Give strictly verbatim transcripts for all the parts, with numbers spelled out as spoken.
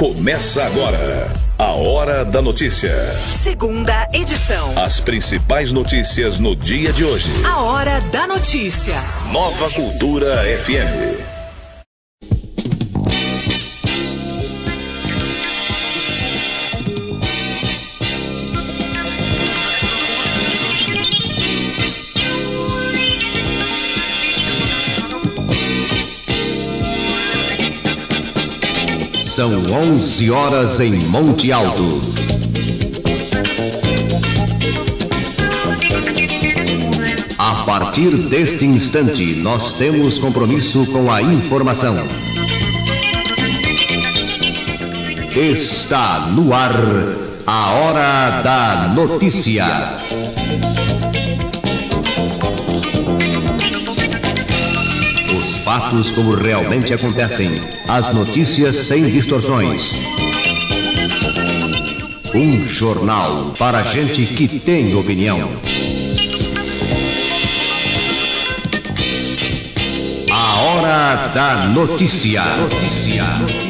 Começa agora a Hora da Notícia. Segunda edição. As principais notícias no dia de hoje. A Hora da Notícia. Nova Cultura F M. São onze horas em Monte Alto. A partir deste instante, nós temos compromisso com a informação. Está no ar a Hora da Notícia. Fatos como realmente acontecem. As notícias sem distorções. Um jornal para gente que tem opinião. A Hora da Notícia. Notícia.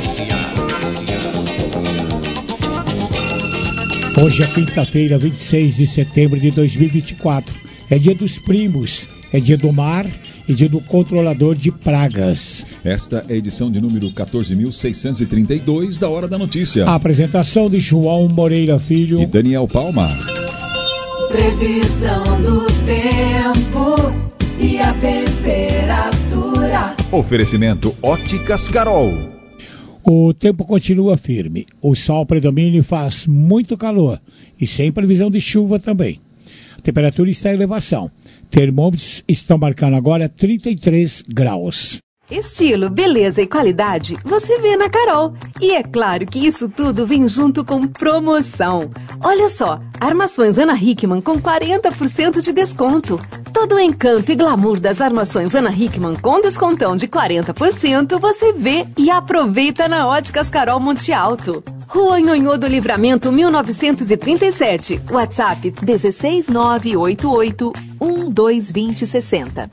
Hoje é quinta-feira, vinte e seis de setembro de dois mil e vinte e quatro. É dia dos primos, é dia do mar e dia do controlador de pragas. Esta é a edição de número quatorze mil seiscentos e trinta e dois da Hora da Notícia. A apresentação de João Moreira Filho e Daniel Palma. Previsão do tempo e a temperatura. Oferecimento Óticas Carol. O tempo continua firme. O sol predomina e faz muito calor. E sem previsão de chuva também. A temperatura está em elevação. Termômetros estão marcando agora trinta e três graus. Estilo, beleza e qualidade você vê na Carol. E é claro que isso tudo vem junto com promoção. Olha só, armações Ana Hickman com quarenta por cento de desconto. Todo o encanto e glamour das armações Ana Hickman com descontão de quarenta por cento você vê e aproveita na Óticas Carol Monte Alto. Rua Nhonhô do Livramento mil novecentos e trinta e sete. WhatsApp dezesseis nove oito oito um dois dois zero seis zero.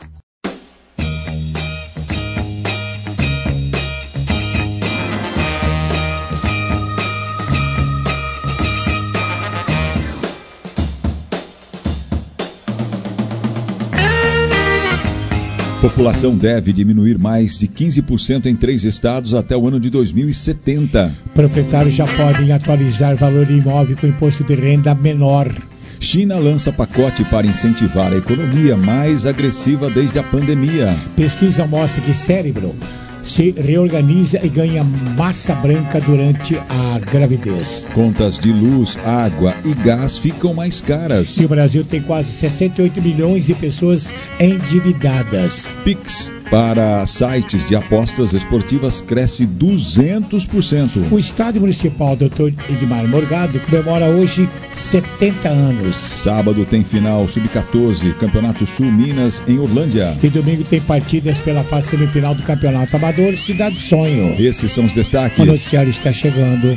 População deve diminuir mais de quinze por cento em três estados até o ano de dois mil e setenta. Proprietários já podem atualizar valor imóvel com imposto de renda menor. China lança pacote para incentivar a economia mais agressiva desde a pandemia. Pesquisa mostra que cérebro se reorganiza e ganha massa branca durante a gravidez. Contas de luz, água e gás ficam mais caras. E o Brasil tem quase sessenta e oito milhões de pessoas endividadas. Pix para sites de apostas esportivas cresce duzentos por cento. O Estádio Municipal doutor Edmar Morgado comemora hoje setenta anos. Sábado tem final sub catorze, Campeonato Sul Minas em Orlândia. E domingo tem partidas pela fase semifinal do Campeonato Amador Cidade Sonho. Esses são os destaques. O noticiário está chegando.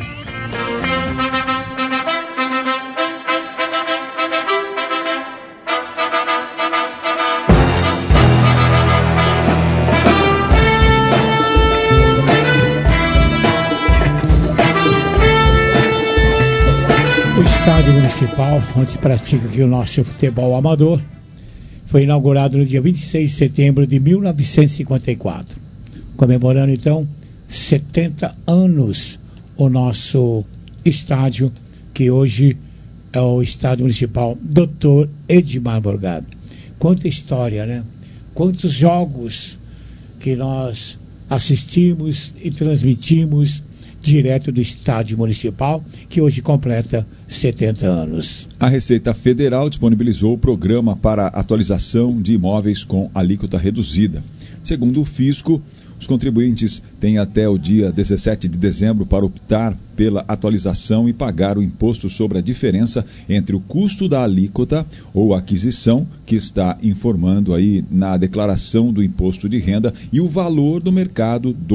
O Estádio Municipal, onde se pratica aqui o nosso futebol amador, foi inaugurado no dia vinte e seis de setembro de mil novecentos e cinquenta e quatro. Comemorando, então, setenta anos o nosso estádio, que hoje é o Estádio Municipal doutor Edmar Morgado. Quanta história, né? Quantos jogos que nós assistimos e transmitimos direto do Estádio Municipal, que hoje completa setenta anos. A Receita Federal disponibilizou o programa para atualização de imóveis com alíquota reduzida. Segundo o Fisco, os contribuintes têm até o dia dezessete de dezembro para optar pela atualização e pagar o imposto sobre a diferença entre o custo da alíquota ou aquisição, que está informando aí na declaração do imposto de renda, e o valor do mercado do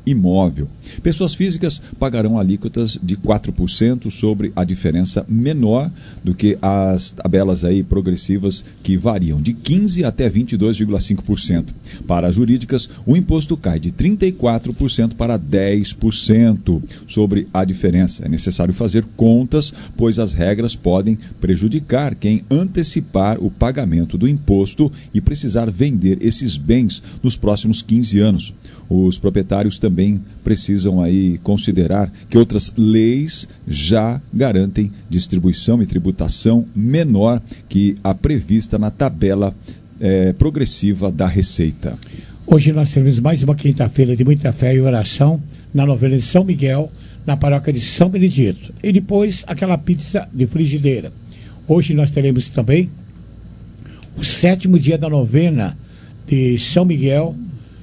imóvel. Pessoas físicas pagarão alíquotas de quatro por cento sobre a diferença menor do que as tabelas aí progressivas que variam de quinze por cento até vinte e dois vírgula cinco por cento. Para as jurídicas, o imposto cai de trinta e quatro por cento para dez por cento sobre a diferença. É necessário fazer contas, pois as regras podem prejudicar quem antecipar o pagamento do imposto e precisar vender esses bens nos próximos quinze anos. Os proprietários também precisam aí considerar que outras leis já garantem distribuição e tributação menor que a prevista na tabela eh, progressiva da Receita. Hoje nós teremos mais uma quinta-feira de muita fé e oração na novena de São Miguel, na paróquia de São Benedito. E depois aquela pizza de frigideira. Hoje nós teremos também o sétimo dia da novena de São Miguel,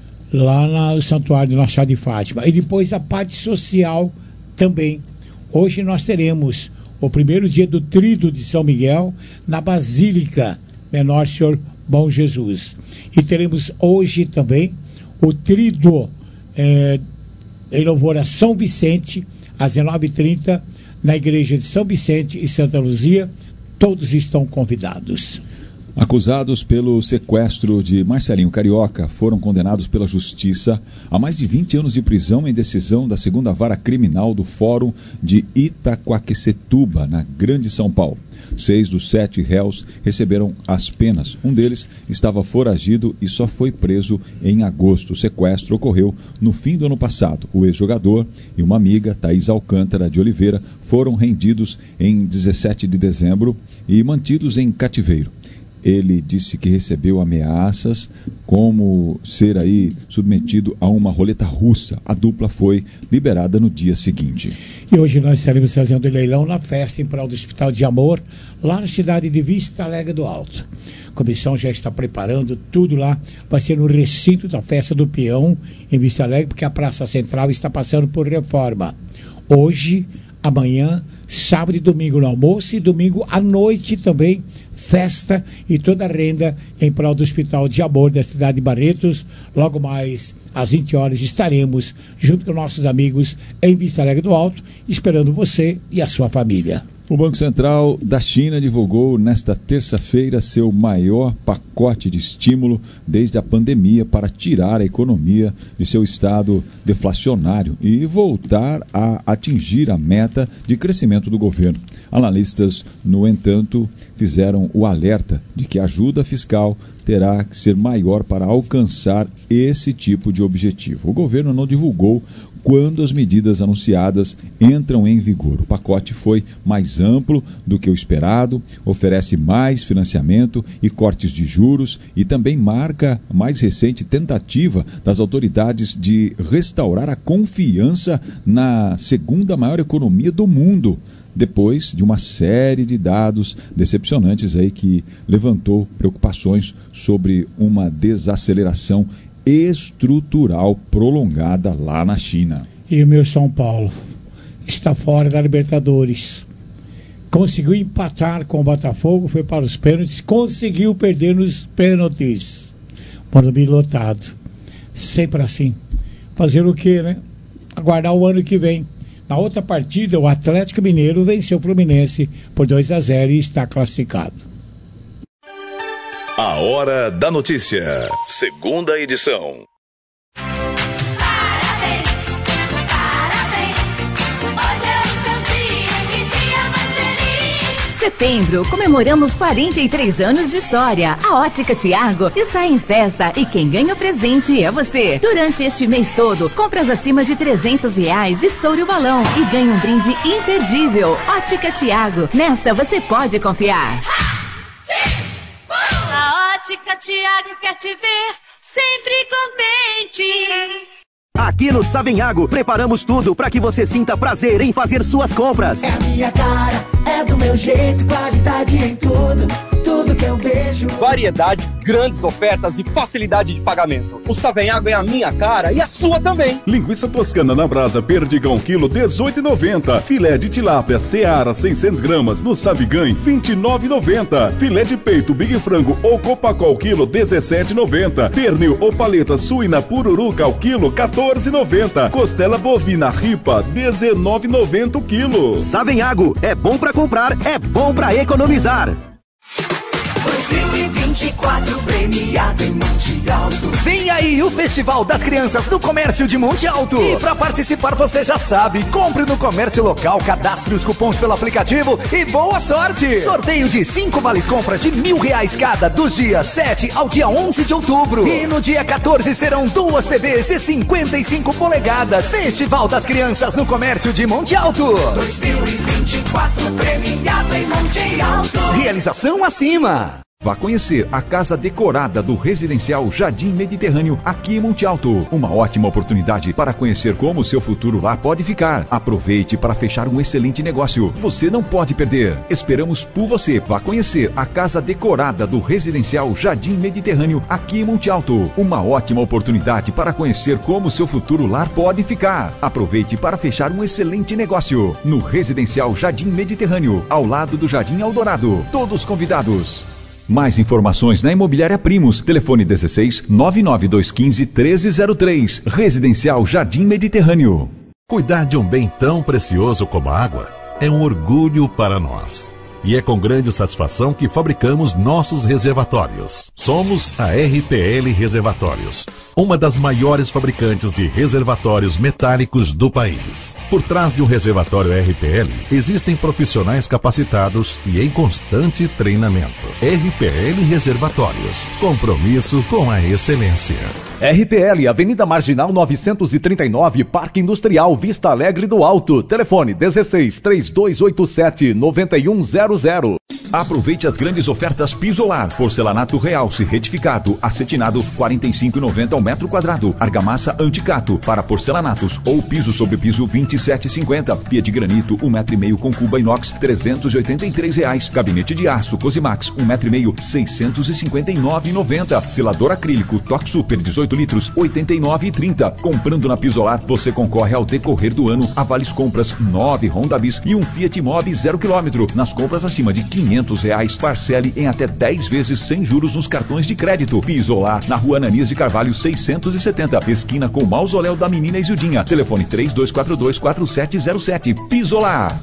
lá no Santuário de Nossa Senhora de Fátima. E depois a parte social também. Hoje nós teremos o primeiro dia do Tríduo de São Miguel na Basílica Menor Senhor Bom Jesus. E teremos hoje também o Tríduo é, em louvor a São Vicente, às dezenove e trinta, na Igreja de São Vicente e Santa Luzia. Todos estão convidados. Acusados pelo sequestro de Marcelinho Carioca, foram condenados pela Justiça a mais de vinte anos de prisão em decisão da segunda Vara Criminal do Fórum de Itaquaquecetuba, na Grande São Paulo. Seis dos sete réus receberam as penas. Um deles estava foragido e só foi preso em agosto. O sequestro ocorreu no fim do ano passado. O ex-jogador e uma amiga, Thaís Alcântara de Oliveira, foram rendidos em dezessete de dezembro e mantidos em cativeiro. Ele disse que recebeu ameaças, como ser aí submetido a uma roleta russa. A dupla foi liberada no dia seguinte. E hoje nós estaremos fazendo leilão na festa em prol do Hospital de Amor, lá na cidade de Vista Alegre do Alto. A comissão já está preparando tudo lá. Vai ser no recinto da Festa do Peão, em Vista Alegre, porque a Praça Central está passando por reforma. Hoje, amanhã, sábado e domingo no almoço e domingo à noite também, festa e toda a renda em prol do Hospital de Amor da cidade de Barretos. Logo mais às vinte horas estaremos junto com nossos amigos em Vista Alegre do Alto, esperando você e a sua família. O Banco Central da China divulgou nesta terça-feira seu maior pacote de estímulo desde a pandemia para tirar a economia de seu estado deflacionário e voltar a atingir a meta de crescimento do governo. Analistas, no entanto, fizeram o alerta de que a ajuda fiscal terá que ser maior para alcançar esse tipo de objetivo. O governo não divulgou quando as medidas anunciadas entram em vigor. O pacote foi mais amplo do que o esperado, oferece mais financiamento e cortes de juros e também marca a mais recente tentativa das autoridades de restaurar a confiança na segunda maior economia do mundo, depois de uma série de dados decepcionantes aí que levantou preocupações sobre uma desaceleração estrutural prolongada lá na China. E o meu São Paulo está fora da Libertadores. Conseguiu empatar com o Botafogo, foi para os pênaltis, conseguiu perder nos pênaltis. Morumbi lotado. Sempre assim. Fazer o quê, né? Aguardar o ano que vem. Na outra partida, o Atlético Mineiro venceu o Fluminense por dois a zero e está classificado. A Hora da Notícia, segunda edição. Parabéns, parabéns, hoje é o seu dia, que dia mais feliz. Setembro, comemoramos quarenta e três anos de história. A Ótica Tiago está em festa e quem ganha o presente é você. Durante este mês todo, compras acima de trezentos reais, estoure o balão e ganhe um brinde imperdível. Ótica Tiago, nesta você pode confiar. A Ótica Tiago quer te ver sempre contente. Aqui no Savenhago, preparamos tudo para que você sinta prazer em fazer suas compras. É a minha cara, é do meu jeito, qualidade em tudo. tudo que eu vejo. Variedade, grandes ofertas e facilidade de pagamento. O Savenhago é a minha cara e a sua também. Linguiça toscana na brasa Perdigão, quilo dezoito e noventa. Filé de tilápia Seara seiscentos gramas no Sabigan, vinte e nove e noventa. Filé de peito Big Frango ou Copacol, quilo dezessete e noventa. Pernil ou paleta suína Pururuca ao quilo quatorze e noventa. Costela bovina Ripa dezenove e noventa o quilo. Savenhago, é bom pra comprar, é bom pra economizar. dois mil e vinte e quatro premiado em Monte Alto. Vem aí o Festival das Crianças do Comércio de Monte Alto. E para participar você já sabe, compre no comércio local, cadastre os cupons pelo aplicativo e boa sorte. Sorteio de cinco vales compras de mil reais cada dos dias sete ao dia onze de outubro. E no dia quatorze serão duas T Vs de cinquenta e cinco polegadas. Festival das Crianças no Comércio de Monte Alto. dois mil e vinte e quatro premiado em Monte Alto. Realização acima. Vá conhecer a casa decorada do Residencial Jardim Mediterrâneo aqui em Monte Alto. Uma ótima oportunidade para conhecer como o seu futuro lá pode ficar. Aproveite para fechar um excelente negócio. Você não pode perder. Esperamos por você. Vá conhecer a casa decorada do Residencial Jardim Mediterrâneo aqui em Monte Alto. Uma ótima oportunidade para conhecer como o seu futuro lar pode ficar. Aproveite para fechar um excelente negócio no Residencial Jardim Mediterrâneo, ao lado do Jardim Eldorado. Todos convidados. Mais informações na Imobiliária Primos. Telefone dezesseis, nove nove dois um cinco, treze zero três. Residencial Jardim Mediterrâneo. Cuidar de um bem tão precioso como a água é um orgulho para nós. E é com grande satisfação que fabricamos nossos reservatórios. Somos a R P L Reservatórios, uma das maiores fabricantes de reservatórios metálicos do país. Por trás de um reservatório R P L, existem profissionais capacitados e em constante treinamento. R P L Reservatórios, compromisso com a excelência. R P L, Avenida Marginal novecentos e trinta e nove, Parque Industrial, Vista Alegre do Alto. Telefone dezesseis, três dois oito sete, nove um zero zero. Aproveite as grandes ofertas Pisolar. Porcelanato Realce retificado, acetinado, quarenta e cinco reais e noventa centavos ao metro quadrado. Argamassa Anticato para porcelanatos ou piso sobre piso vinte e sete reais e cinquenta centavos. Pia de granito um metro e meio com cuba inox trezentos e oitenta e três reais. Gabinete de aço Cosimax um metro e meio seiscentos e cinquenta e nove reais e noventa centavos. Selador acrílico Toque Super dezoito litros oitenta e nove reais e trinta centavos. Comprando na Pisolar você concorre ao decorrer do ano a vales compras nove Honda Bis e um Fiat Mobi zero quilômetro. Nas compras acima de quinhentos reais, parcele em até dez vezes sem juros nos cartões de crédito. Pisolar, na Rua Ananias de Carvalho seiscentos e setenta, esquina com o Mausoléu da Menina Isildinha. Telefone três dois quatro dois, quatro sete zero sete. Pisolar.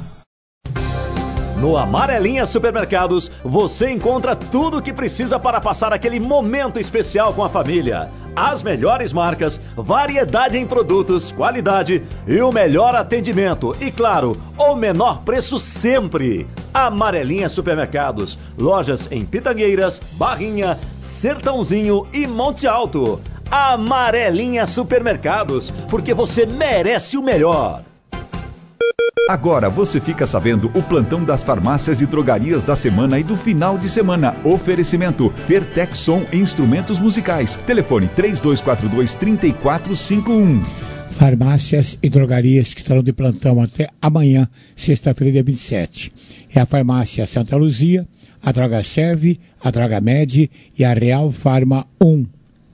No Amarelinha Supermercados, você encontra tudo o que precisa para passar aquele momento especial com a família. As melhores marcas, variedade em produtos, qualidade e o melhor atendimento. E claro, o menor preço sempre. Amarelinha Supermercados. Lojas em Pitangueiras, Barrinha, Sertãozinho e Monte Alto. Amarelinha Supermercados, porque você merece o melhor. Agora você fica sabendo o plantão das farmácias e drogarias da semana e do final de semana. Oferecimento Vertexson Instrumentos Musicais. Telefone três dois quatro dois, três quatro cinco um. Farmácias e drogarias que estarão de plantão até amanhã, sexta-feira, dia vinte e sete. É a Farmácia Santa Luzia, a Droga Serve, a Droga Med e a Real Farma um.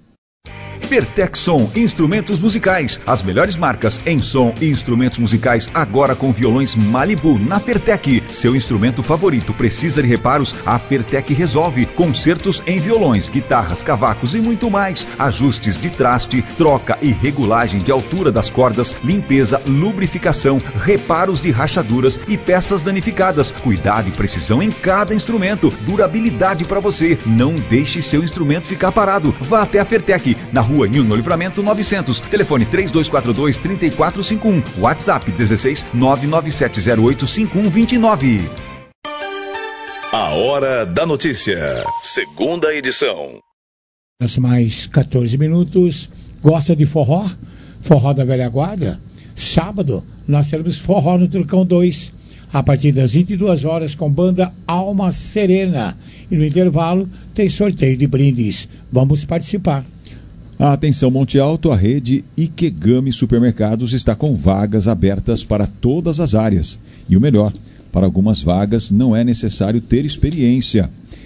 Vertexson Instrumentos Musicais. As melhores marcas em som e instrumentos musicais agora com violões Malibu na Fertec. Seu instrumento favorito precisa de reparos? A Fertec resolve. Concertos em violões, guitarras, cavacos e muito mais. Ajustes de traste, troca e regulagem de altura das cordas, limpeza, lubrificação, reparos de rachaduras e peças danificadas. Cuidado e precisão em cada instrumento. Durabilidade para você. Não deixe seu instrumento ficar parado. Vá até a Fertec, na Rua Nilno Livramento novecentos. Telefone três dois quatro dois, três quatro cinco um. WhatsApp dezesseis, nove nove sete zero oito, cinco um dois nove. A Hora da Notícia. Segunda edição. Mais quatorze minutos. Gosta de forró? Forró da Velha Guarda? Sábado, nós teremos Forró no Turcão dois. A partir das vinte e duas horas com banda Alma Serena. E no intervalo tem sorteio de brindes. Vamos participar. Atenção Monte Alto, a rede Ikegami Supermercados está com vagas abertas para todas as áreas. E o melhor, para algumas vagas não é necessário ter experiência.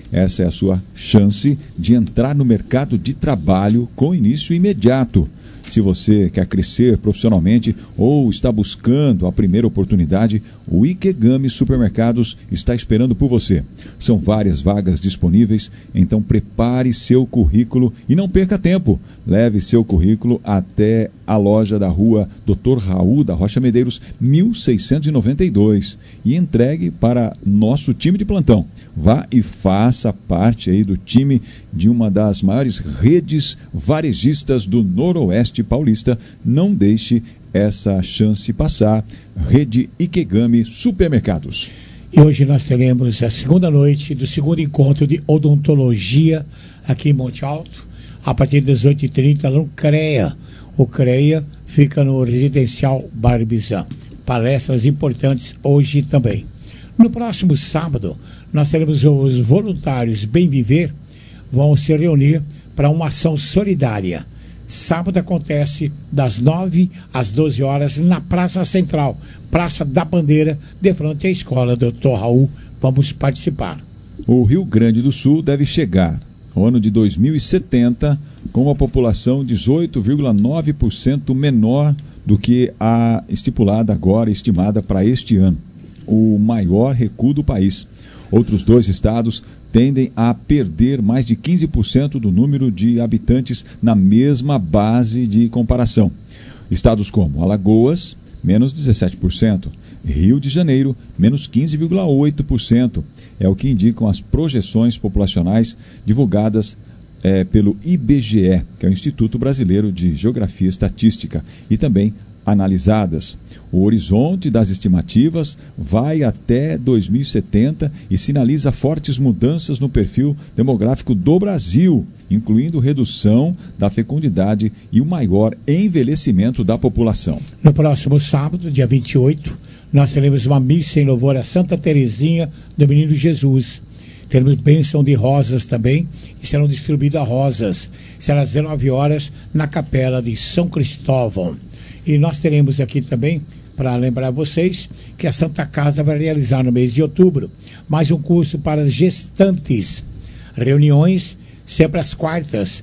Essa é a sua chance de entrar no mercado de trabalho com início imediato. Se você quer crescer profissionalmente ou está buscando a primeira oportunidade, o Ikegami Supermercados está esperando por você. São várias vagas disponíveis, então prepare seu currículo e não perca tempo. Leve seu currículo até a loja da rua doutor Raul da Rocha Medeiros, mil seiscentos e noventa e dois, e entregue para nosso time de plantão. Vá e faça parte aí do time de uma das maiores redes varejistas do Noroeste Paulista. Não deixe essa chance passar. Rede Ikegami Supermercados. E hoje nós teremos a segunda noite do segundo encontro de odontologia aqui em Monte Alto, a partir das dezoito e trinta no CREA. O CREA fica no Residencial Barbizan. Palestras importantes hoje também. No próximo sábado, nós teremos os voluntários Bem Viver, vão se reunir para uma ação solidária. Sábado acontece das nove às doze horas na Praça Central, Praça da Bandeira, de frente à Escola doutor Raul. Vamos participar. O Rio Grande do Sul deve chegar ao ano de dois mil e setenta com uma população dezoito vírgula nove por cento menor do que a estipulada agora, estimada para este ano. O maior recuo do país. Outros dois estados tendem a perder mais de quinze por cento do número de habitantes na mesma base de comparação. Estados como Alagoas, menos dezessete por cento, Rio de Janeiro, menos quinze vírgula oito por cento. É o que indicam as projeções populacionais divulgadas é, pelo I B G E, que é o Instituto Brasileiro de Geografia e Estatística, e também analisadas. O horizonte das estimativas vai até dois mil e setenta e sinaliza fortes mudanças no perfil demográfico do Brasil, incluindo redução da fecundidade e o maior envelhecimento da população. No próximo sábado, dia vinte e oito, nós teremos uma missa em louvor a Santa Teresinha do Menino Jesus. Teremos bênção de rosas também e serão distribuídas rosas. Será às dezenove horas na Capela de São Cristóvão. E nós teremos aqui também, para lembrar vocês, que a Santa Casa vai realizar no mês de outubro mais um curso para gestantes. Reuniões sempre às quartas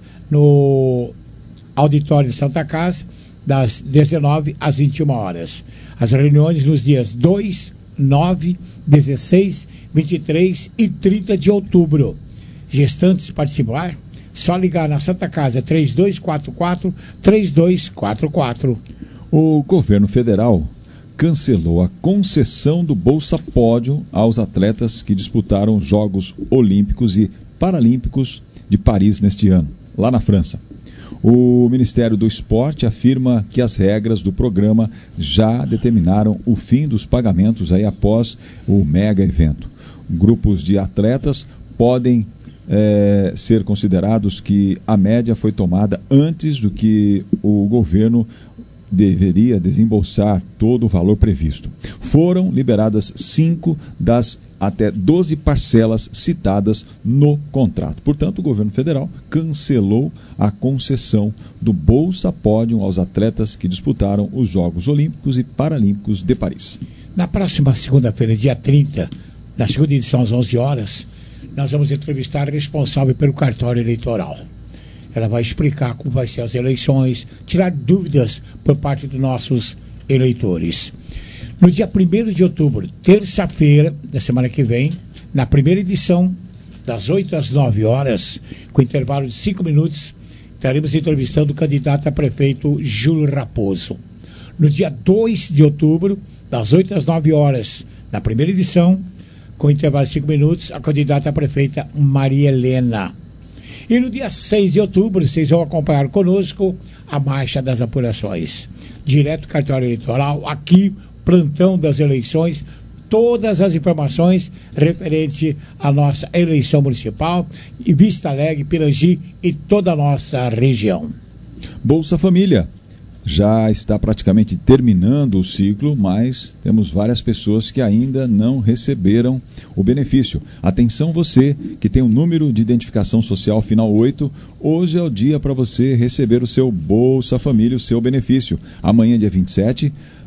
no auditório de Santa Casa, das dezenove às vinte e uma horas. As reuniões nos dias dois, nove, dezesseis, vinte e três e trinta de outubro. Gestantes participar? Só ligar na Santa Casa três dois quatro quatro, três dois quatro quatro. O governo federal cancelou a concessão do Bolsa Pódio aos atletas que disputaram os Jogos Olímpicos e Paralímpicos de Paris neste ano, lá na França. O Ministério do Esporte afirma que as regras do programa já determinaram o fim dos pagamentos aí após o mega evento. Grupos de atletas podem é, ser considerados que a média foi tomada antes do que o governo deveria desembolsar todo o valor previsto. Foram liberadas cinco das até doze parcelas citadas no contrato. Portanto, o governo federal cancelou a concessão do Bolsa Pódio aos atletas que disputaram os Jogos Olímpicos e Paralímpicos de Paris. Na próxima segunda-feira, dia trinta, na segunda edição às onze horas, nós vamos entrevistar a responsável pelo cartório eleitoral. Ela vai explicar como vai ser as eleições, tirar dúvidas por parte dos nossos eleitores. No dia primeiro de outubro, terça-feira da semana que vem, na primeira edição, das oito às nove horas, com intervalo de cinco minutos, estaremos entrevistando o candidato a prefeito Júlio Raposo. No dia dois de outubro, das oito às nove horas, na primeira edição, com intervalo de cinco minutos, a candidata a prefeita Maria Helena. E no dia seis de outubro, vocês vão acompanhar conosco a marcha das apurações. Direto cartório eleitoral, aqui, plantão das eleições, todas as informações referentes à nossa eleição municipal, e Vista Alegre, Pirangi e toda a nossa região. Bolsa Família. Já está praticamente terminando o ciclo, mas temos várias pessoas que ainda não receberam o benefício. Atenção você que tem o número de identificação social final oito, hoje é o dia para você receber o seu Bolsa Família, o seu benefício. Amanhã, dia vinte e sete,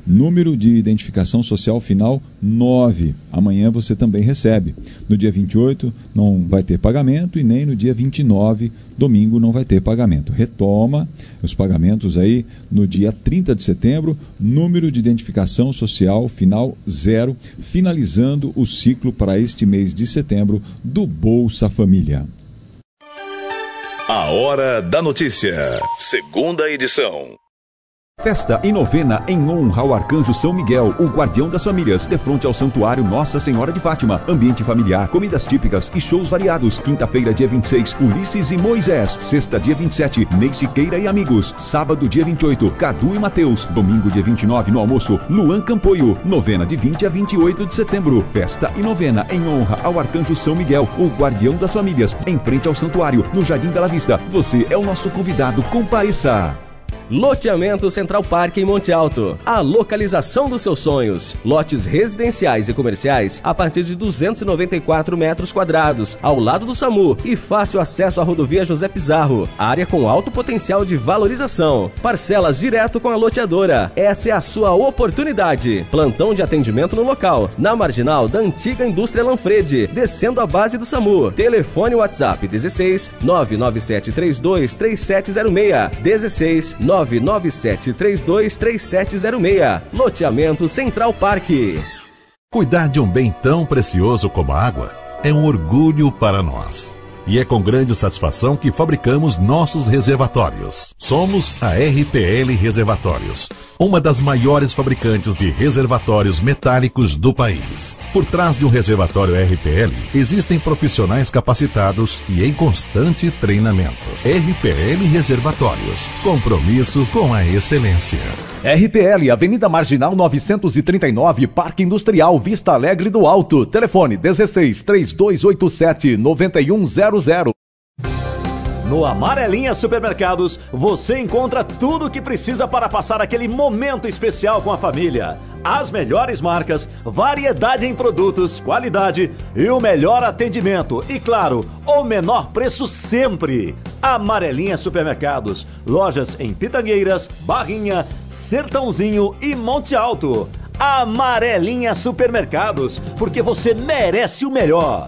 número de identificação social final nove. Amanhã você também recebe. No dia vinte e oito não vai ter pagamento e nem no dia vinte e nove, domingo, não vai ter pagamento. Retoma os pagamentos aí no dia trinta de setembro, número de identificação social final zero, finalizando o ciclo para este mês de setembro do Bolsa Família. A Hora da Notícia, segunda edição. Festa e novena em honra ao Arcanjo São Miguel, o guardião das famílias, de frente ao Santuário Nossa Senhora de Fátima. Ambiente familiar, comidas típicas e shows variados. Quinta-feira, dia vinte e seis, Ulisses e Moisés. Sexta, dia vinte e sete, Ney Siqueira e amigos. Sábado, dia vinte e oito, Cadu e Mateus. Domingo, dia vinte e nove, no almoço, Luan Campoio. Novena de vinte a vinte e oito de setembro. Festa e novena em honra ao Arcanjo São Miguel, o guardião das famílias, em frente ao Santuário, no Jardim Bela Vista. Você é o nosso convidado, compareça. Loteamento Central Park em Monte Alto. A localização dos seus sonhos. Lotes residenciais e comerciais a partir de duzentos e noventa e quatro metros quadrados, ao lado do SAMU e fácil acesso à rodovia José Pizarro. Área com alto potencial de valorização. Parcelas direto com a loteadora. Essa é a sua oportunidade. Plantão de atendimento no local, na marginal da antiga indústria Lanfredi, descendo a base do SAMU. Telefone WhatsApp dezesseis, nove nove sete três dois, três sete zero seis. dezesseis, nove nove sete três dois, três sete zero seis. Loteamento Central Park. Cuidar de um bem tão precioso como a água é um orgulho para nós. E é com grande satisfação que fabricamos nossos reservatórios. Somos a R P L Reservatórios, uma das maiores fabricantes de reservatórios metálicos do país. Por trás de um reservatório R P L, existem profissionais capacitados e em constante treinamento. R P L Reservatórios, compromisso com a excelência. R P L, Avenida Marginal novecentos e trinta e nove, Parque Industrial Vista Alegre do Alto. Telefone dezesseis, três dois oito sete, nove um zero zero. No Amarelinha Supermercados, você encontra tudo o que precisa para passar aquele momento especial com a família. As melhores marcas, variedade em produtos, qualidade e o melhor atendimento. E claro, o menor preço sempre. Amarelinha Supermercados, lojas em Pitangueiras, Barrinha, Sertãozinho e Monte Alto. Amarelinha Supermercados, porque você merece o melhor.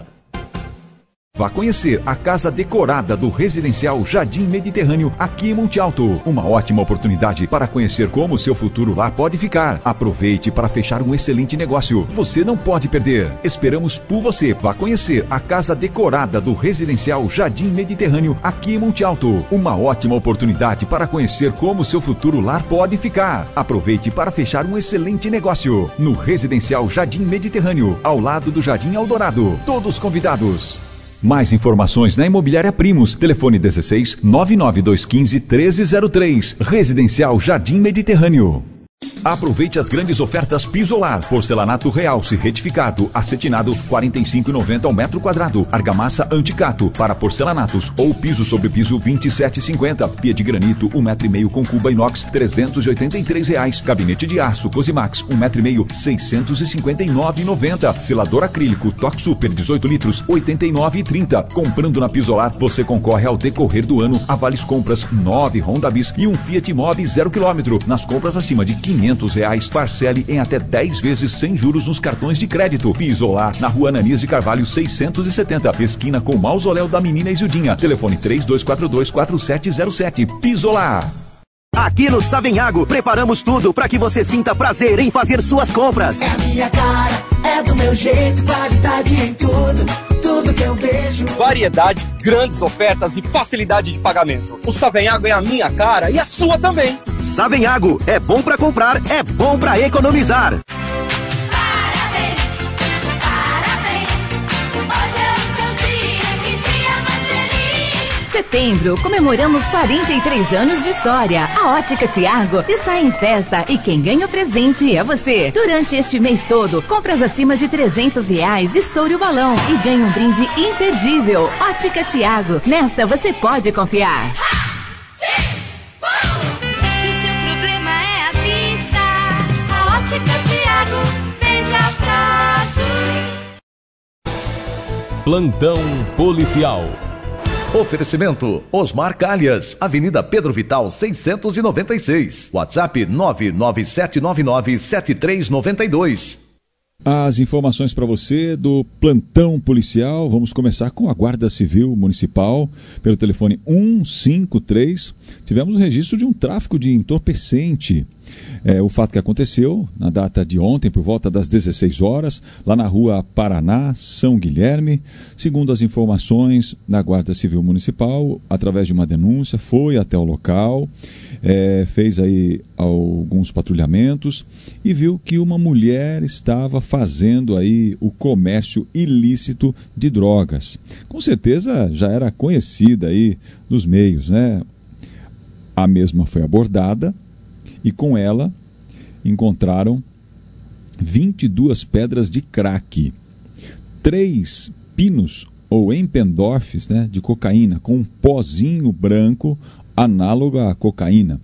Vá conhecer a casa decorada do Residencial Jardim Mediterrâneo aqui em Monte Alto. Uma ótima oportunidade para conhecer como o seu futuro lá pode ficar. Aproveite para fechar um excelente negócio. Você não pode perder. Esperamos por você. Vá conhecer a casa decorada do Residencial Jardim Mediterrâneo aqui em Monte Alto. Uma ótima oportunidade para conhecer como o seu futuro lar pode ficar. Aproveite para fechar um excelente negócio. No Residencial Jardim Mediterrâneo, ao lado do Jardim Eldorado. Todos convidados. Mais informações na Imobiliária Primos. Telefone dezesseis, nove nove dois um cinco, treze zero três. Residencial Jardim Mediterrâneo. Aproveite as grandes ofertas Pisolar. Porcelanato Realce retificado, acetinado, quarenta e cinco reais e noventa centavos ao metro quadrado. Argamassa Anticato para porcelanatos ou piso sobre piso vinte e sete reais e cinquenta centavos. Pia de granito um metro e meio com cuba inox trezentos e oitenta e três reais. Gabinete de aço Cosimax um metro e meio seiscentos e cinquenta e nove reais e noventa centavos. Selador acrílico Toque Super dezoito litros oitenta e nove reais e trinta centavos. Comprando na Pisolar você concorre ao decorrer do ano a vales compras nove Honda Bis e um Fiat Mobi zero quilômetro. Nas compras acima de quinhentos reais, parcele em até dez vezes sem juros nos cartões de crédito. Pisolar, na Rua Ananias de Carvalho seiscentos e setenta, esquina com o Mausoléu da Menina Isildinha. Telefone três dois quatro dois, quatro sete zero sete. Pisolar. Aqui no Savenhago, preparamos tudo para que você sinta prazer em fazer suas compras. É a minha cara, é do meu jeito, qualidade em tudo, tudo que eu vejo. Variedade, grandes ofertas e facilidade de pagamento. O Savenhago é a minha cara e a sua também. Savenhago, é bom para comprar, é bom para economizar. Setembro, comemoramos quarenta e três anos de história. A Ótica Tiago está em festa e quem ganha o presente é você. Durante este mês todo, compras acima de trezentos reais, estoure o balão e ganhe um brinde imperdível. Ótica Tiago, nesta você pode confiar. Se seu problema é a vista, a Ótica Tiago veja prazo. Plantão policial. Oferecimento Osmar Calhas, Avenida Pedro Vital seiscentos e noventa e seis. WhatsApp nove nove sete nove nove sete três nove dois. As informações para você do plantão policial. Vamos começar com a Guarda Civil Municipal, pelo telefone um cinco três. Tivemos o registro de um tráfico de entorpecente. É, o fato que aconteceu na data de ontem, por volta das dezesseis horas, lá na rua Paraná, São Guilherme. Segundo as informações da Guarda Civil Municipal, através de uma denúncia, foi até o local, é, fez aí alguns patrulhamentos e viu que uma mulher estava fazendo aí o comércio ilícito de drogas. Com certeza já era conhecida aí nos meios, né? A mesma foi abordada e com ela encontraram vinte e duas pedras de crack, três pinos ou empendorfes, né, de cocaína com um pozinho branco análogo à cocaína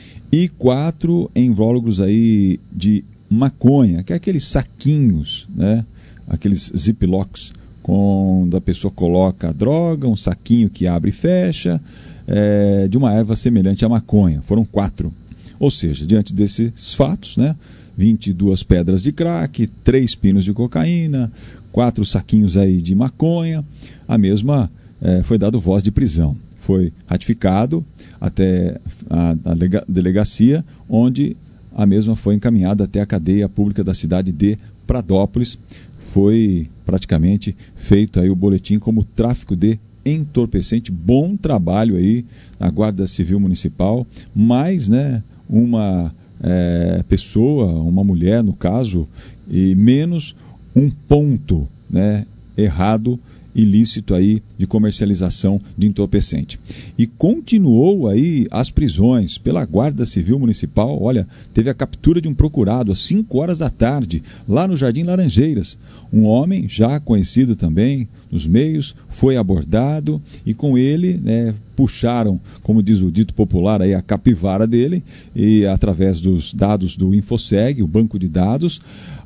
e quatro invólucros aí de maconha, que é aqueles saquinhos, né, aqueles ziplocs, quando a pessoa coloca a droga, um saquinho que abre e fecha, é, de uma erva semelhante à maconha. Foram quatro. Ou seja, diante desses fatos, né, vinte e duas pedras de crack, três pinos de cocaína, quatro saquinhos aí de maconha, a mesma eh, foi dado voz de prisão. Foi ratificado até a, a delegacia, onde a mesma foi encaminhada até a cadeia pública da cidade de Pradópolis. Foi praticamente feito aí o boletim como tráfico de entorpecente. Bom trabalho aí na Guarda Civil Municipal, mas, né, uma é, pessoa, uma mulher no caso, e menos um ponto, né, errado, ilícito aí de comercialização de entorpecente. E continuou aí as prisões pela Guarda Civil Municipal. Olha, teve a captura de um procurado às cinco horas da tarde, lá no Jardim Laranjeiras. Um homem já conhecido também nos meios, foi abordado e com ele, né, puxaram, como diz o dito popular, aí, a capivara dele, e através dos dados do Infoseg, o banco de dados,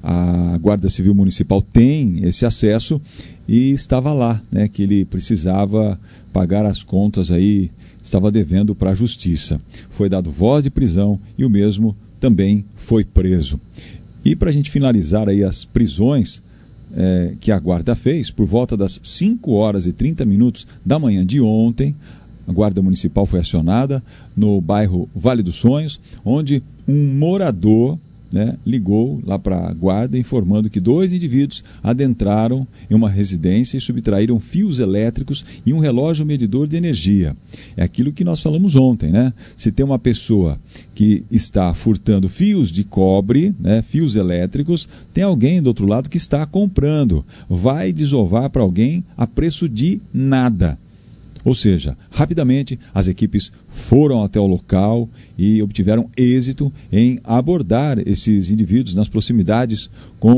a Guarda Civil Municipal tem esse acesso e estava lá, né, que ele precisava pagar as contas aí, estava devendo para a justiça. Foi dado voz de prisão e o mesmo também foi preso. E para a gente finalizar aí as prisões é, que a Guarda fez, por volta das cinco horas e trinta minutos da manhã de ontem, a Guarda Municipal foi acionada no bairro Vale dos Sonhos, onde um morador, né, ligou lá para a guarda informando que dois indivíduos adentraram em uma residência e subtraíram fios elétricos e um relógio medidor de energia. É aquilo que nós falamos ontem, né? Se tem uma pessoa que está furtando fios de cobre, né, fios elétricos, tem alguém do outro lado que está comprando. Vai desovar para alguém a preço de nada. Ou seja, rapidamente as equipes foram até o local e obtiveram êxito em abordar esses indivíduos nas proximidades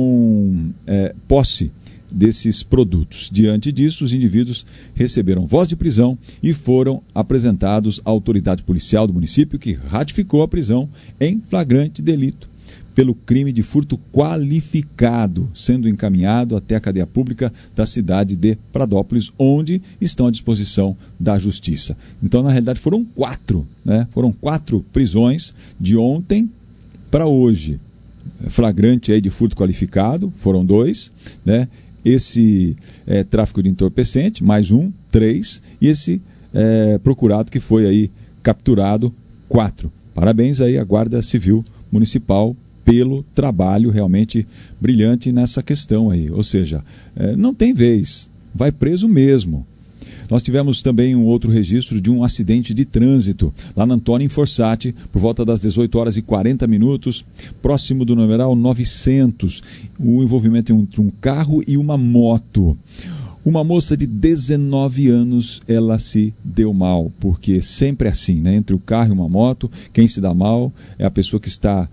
com é, posse desses produtos. Diante disso, os indivíduos receberam voz de prisão e foram apresentados à autoridade policial do município, que ratificou a prisão em flagrante delito pelo crime de furto qualificado, sendo encaminhado até a cadeia pública da cidade de Pradópolis, onde estão à disposição da justiça. Então, na realidade, foram quatro, né? Foram quatro prisões de ontem para hoje. Flagrante aí de furto qualificado, foram dois, né? Esse é, tráfico de entorpecente, mais um, três, e esse é, procurado que foi aí capturado, quatro. Parabéns aí à Guarda Civil Municipal pelo trabalho realmente brilhante nessa questão aí. Ou seja, é, não tem vez, vai preso mesmo. Nós tivemos também um outro registro de um acidente de trânsito lá na Antônio Inforsati, por volta das dezoito horas e quarenta minutos, próximo do numeral novecentos, o envolvimento entre um carro e uma moto. Uma moça de dezenove anos, ela se deu mal, porque sempre é assim, né? Entre o carro e uma moto, quem se dá mal é a pessoa que está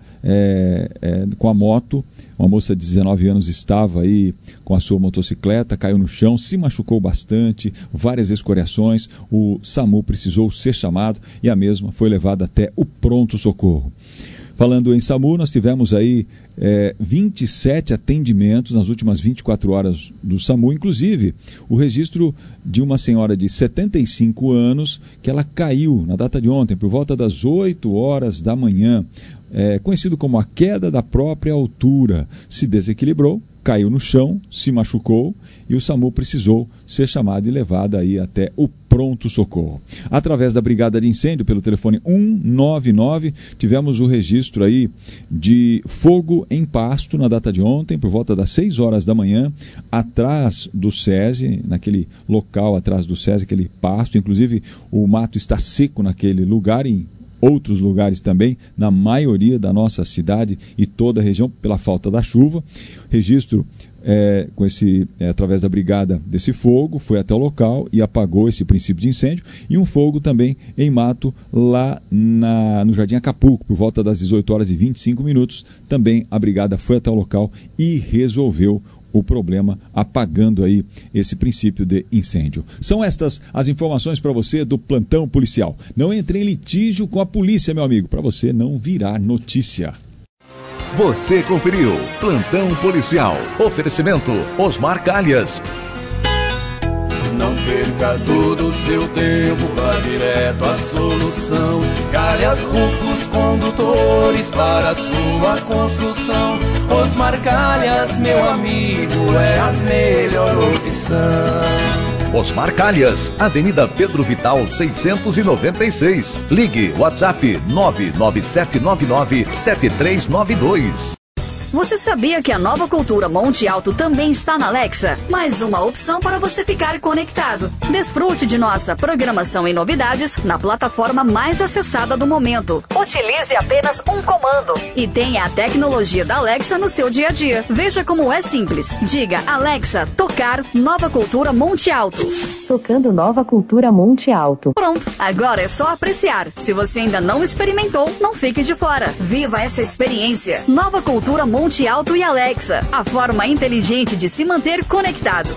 é, é, com a moto. Uma moça de dezenove anos estava aí com a sua motocicleta, caiu no chão, se machucou bastante, várias escoriações. O SAMU precisou ser chamado e a mesma foi levada até o pronto-socorro. Falando em SAMU, nós tivemos aí é, vinte e sete atendimentos nas últimas vinte e quatro horas do SAMU, inclusive o registro de uma senhora de setenta e cinco anos que ela caiu na data de ontem, por volta das oito horas da manhã, é, conhecido como a queda da própria altura, se desequilibrou, caiu no chão, se machucou e o SAMU precisou ser chamado e levado aí até o pronto-socorro. Através da Brigada de Incêndio, pelo telefone um nove nove, tivemos o registro aí de fogo em pasto na data de ontem, por volta das seis horas da manhã, atrás do SESI, naquele local atrás do SESI, aquele pasto, inclusive o mato está seco naquele lugar em outros lugares também, na maioria da nossa cidade e toda a região, pela falta da chuva. Registro é, com esse, é, através da brigada desse fogo, foi até o local e apagou esse princípio de incêndio, e um fogo também em mato lá na, no Jardim Acapulco, por volta das dezoito horas e vinte e cinco minutos, também a brigada foi até o local e resolveu o problema, apagando aí esse princípio de incêndio. São estas as informações para você do plantão policial. Não entre em litígio com a polícia, meu amigo, para você não virar notícia. Você conferiu Plantão Policial. Oferecimento Osmar Calhas. Não perca todo o seu tempo, vá direto à solução. Calhas Rufos Condutores para a sua construção. Osmar Calhas, meu amigo, é a melhor opção. Osmar Calhas, Avenida Pedro Vital seiscentos e noventa e seis. Ligue WhatsApp nove nove sete nove nove sete três nove dois. Você sabia que a Nova Cultura Monte Alto também está na Alexa? Mais uma opção para você ficar conectado. Desfrute de nossa programação e novidades na plataforma mais acessada do momento. Utilize apenas um comando e tenha a tecnologia da Alexa no seu dia a dia. Veja como é simples. Diga, Alexa, tocar Nova Cultura Monte Alto. Tocando Nova Cultura Monte Alto. Pronto, agora é só apreciar. Se você ainda não experimentou, não fique de fora. Viva essa experiência. Nova Cultura Monte Monte Alto e Alexa, a forma inteligente de se manter conectado.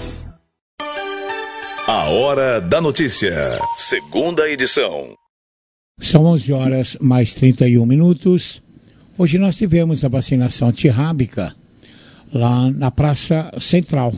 A Hora da Notícia, segunda edição. São onze horas mais trinta e um minutos. Hoje nós tivemos a vacinação antirrábica lá na Praça Central.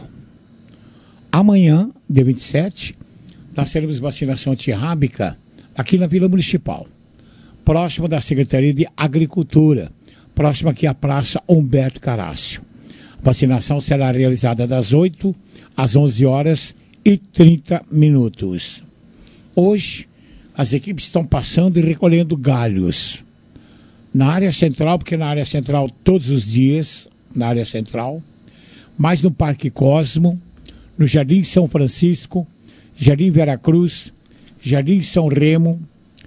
Amanhã, dia vinte e sete, nós teremos vacinação antirrábica aqui na Vila Municipal, próximo da Secretaria de Agricultura, próximo aqui à Praça Humberto Carácio. A vacinação será realizada das oito às onze horas e trinta minutos. Hoje, as equipes estão passando e recolhendo galhos na área central, porque na área central todos os dias, na área central, mas no Parque Cosmo, no Jardim São Francisco, Jardim Veracruz, Jardim São Remo,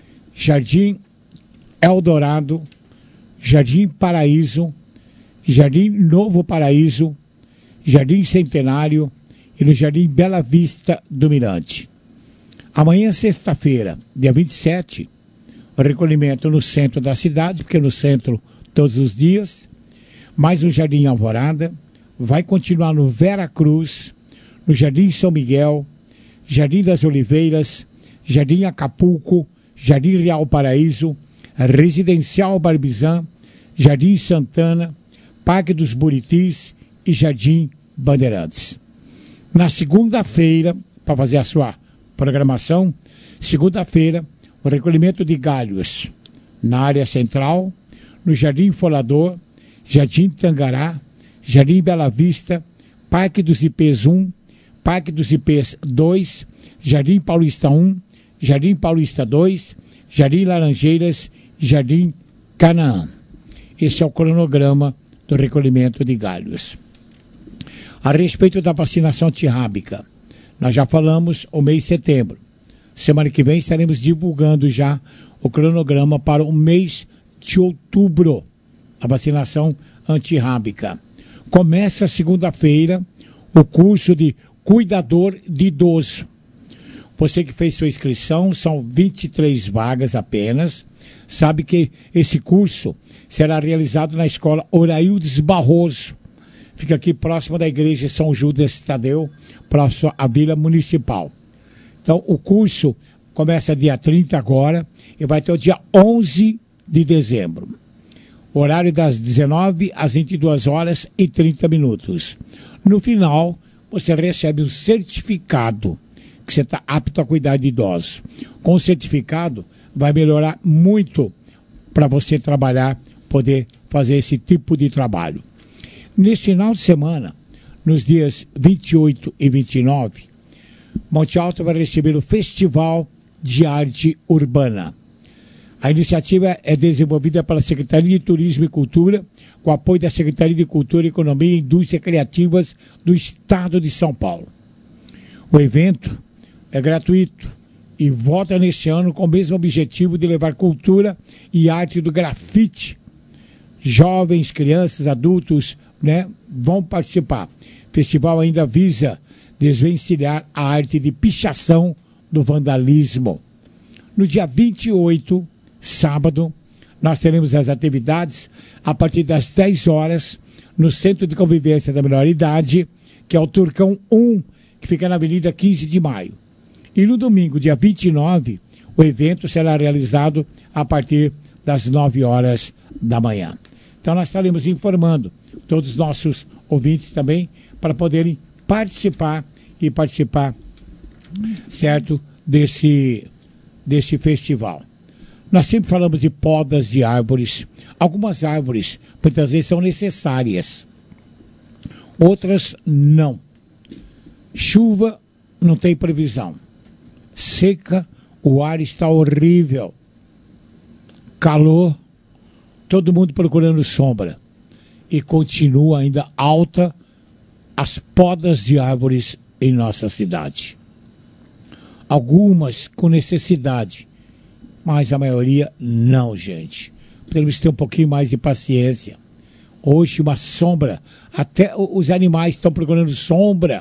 Jardim Eldorado, Jardim Paraíso, Jardim Novo Paraíso, Jardim Centenário e no Jardim Bela Vista do Mirante. Amanhã, sexta-feira, dia vinte e sete, o recolhimento no centro da cidade, porque no centro todos os dias, mais no Jardim Alvorada, vai continuar no Veracruz, no Jardim São Miguel, Jardim das Oliveiras, Jardim Acapulco, Jardim Real Paraíso, Residencial Barbizan, Jardim Santana, Parque dos Buritis e Jardim Bandeirantes. Na segunda-feira, para fazer a sua programação, segunda-feira, o recolhimento de galhos na área central, no Jardim Folador, Jardim Tangará, Jardim Bela Vista, Parque dos Ipês um, Parque dos Ipês dois, Jardim Paulista um, Jardim Paulista dois, Jardim Laranjeiras, Jardim Canaã. Esse é o cronograma do recolhimento de galhos. A respeito da vacinação antirrábica, nós já falamos o mês de setembro. Semana que vem estaremos divulgando já o cronograma para o mês de outubro, a vacinação antirrábica. Começa segunda-feira o curso de cuidador de idoso. Você que fez sua inscrição, são vinte e três vagas apenas. Sabe que esse curso será realizado na escola Oraildes Barroso. Fica aqui próximo da igreja São Judas Tadeu, próximo à Vila Municipal. Então, o curso começa dia trinta agora e vai até o dia onze de dezembro. Horário das dezenove às vinte e duas horas e trinta minutos. No final, você recebe um certificado que você está apto a cuidar de idosos. Com o certificado, vai melhorar muito para você trabalhar, poder fazer esse tipo de trabalho. Nesse final de semana, nos dias vinte e oito e vinte e nove, Monte Alto vai receber o Festival de Arte Urbana. A iniciativa é desenvolvida pela Secretaria de Turismo e Cultura, com apoio da Secretaria de Cultura, Economia e Indústria Criativas do Estado de São Paulo. O evento é gratuito e volta neste ano com o mesmo objetivo de levar cultura e arte do grafite. Jovens, crianças, adultos, né, vão participar. O festival ainda visa desvencilhar a arte de pichação do vandalismo. No dia vinte e oito, sábado, nós teremos as atividades a partir das dez horas no Centro de Convivência da Menor Idade, que é o Turcão um, que fica na Avenida quinze de maio. E no domingo, dia vinte e nove, o evento será realizado a partir das nove horas da manhã. Então nós estaremos informando todos os nossos ouvintes também para poderem participar e participar, certo, desse, desse festival. Nós sempre falamos de podas de árvores. Algumas árvores, muitas vezes, são necessárias. Outras, não. Chuva, não tem previsão. Seca, o ar está horrível. Calor, todo mundo procurando sombra. E continua ainda alta as podas de árvores em nossa cidade. Algumas com necessidade, mas a maioria não, gente. Temos que ter um pouquinho mais de paciência. Hoje uma sombra, até os animais estão procurando sombra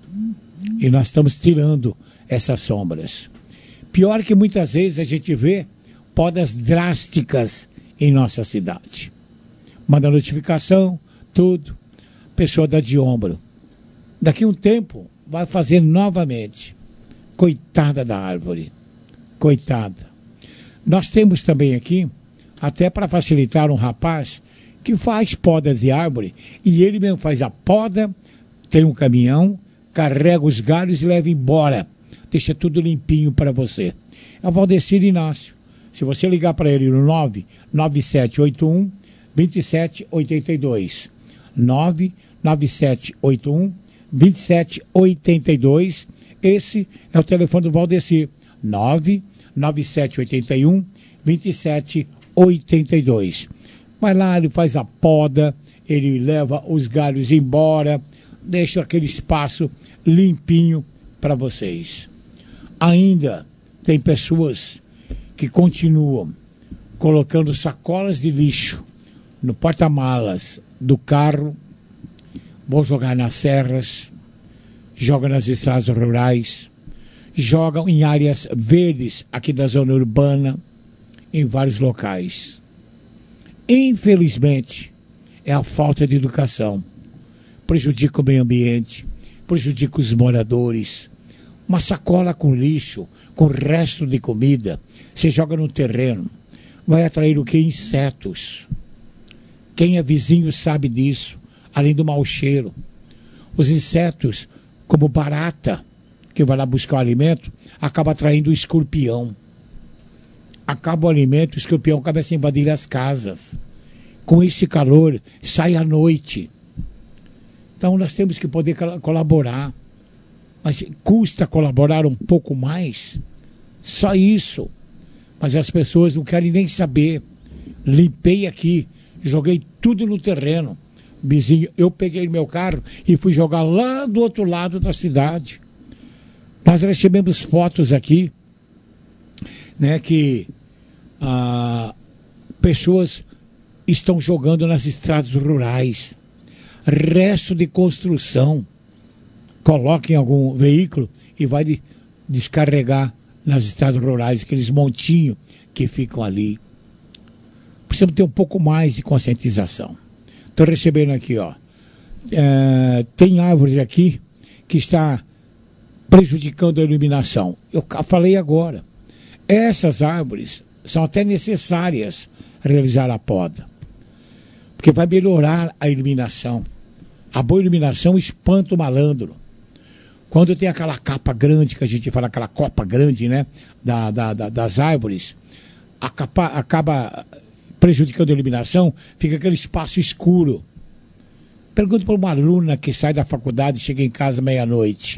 e nós estamos tirando essas sombras. Pior que muitas vezes a gente vê podas drásticas em nossa cidade. Manda notificação, tudo, a pessoa dá de ombro. Daqui a um tempo vai fazer novamente. Coitada da árvore, coitada. Nós temos também aqui, até para facilitar, um rapaz que faz podas de árvore e ele mesmo faz a poda, tem um caminhão, carrega os galhos e leva embora. Deixa tudo limpinho para você. É o Valdecir Inácio. Se você ligar para ele no nove nove sete oito um, dois sete oito dois, nove nove sete oito um, dois sete oito dois, esse é o telefone do Valdecir, nove nove sete oito um, dois sete oito dois. Vai lá, ele faz a poda, ele leva os galhos embora, deixa aquele espaço limpinho para vocês. Ainda tem pessoas que continuam colocando sacolas de lixo no porta-malas do carro, vão jogar nas serras, jogam nas estradas rurais, jogam em áreas verdes aqui da zona urbana, em vários locais. Infelizmente, é a falta de educação. Prejudica o meio ambiente, prejudica os moradores. Uma sacola com lixo, com resto de comida, você joga no terreno, vai atrair o que? Insetos. Quem é vizinho sabe disso, além do mau cheiro. Os insetos, como barata, que vai lá buscar o alimento, acaba atraindo o escorpião. Acaba o alimento, o escorpião começa a invadir as casas. Com esse calor, sai à noite. Então nós temos que poder colaborar. Mas custa colaborar um pouco mais? Só isso. Mas as pessoas não querem nem saber. Limpei aqui, joguei tudo no terreno. Vizinho, eu peguei meu carro e fui jogar lá do outro lado da cidade. Nós recebemos fotos aqui, né, que ah, pessoas estão jogando nas estradas rurais. Resto de construção. Coloca em algum veículo e vai de, descarregar nas estradas rurais, aqueles montinhos que ficam ali. Precisamos ter um pouco mais de conscientização. Estou recebendo aqui, ó. É, tem árvores aqui que está prejudicando a iluminação. Eu falei agora. Essas árvores são até necessárias realizar a poda. porque vai melhorar a iluminação. A boa iluminação espanta o malandro. Quando tem aquela capa grande, que a gente fala, aquela copa grande, né, da, da, da, das árvores, a capa, acaba prejudicando a iluminação, fica aquele espaço escuro. Pergunto para uma aluna que sai da faculdade e chega em casa meia-noite.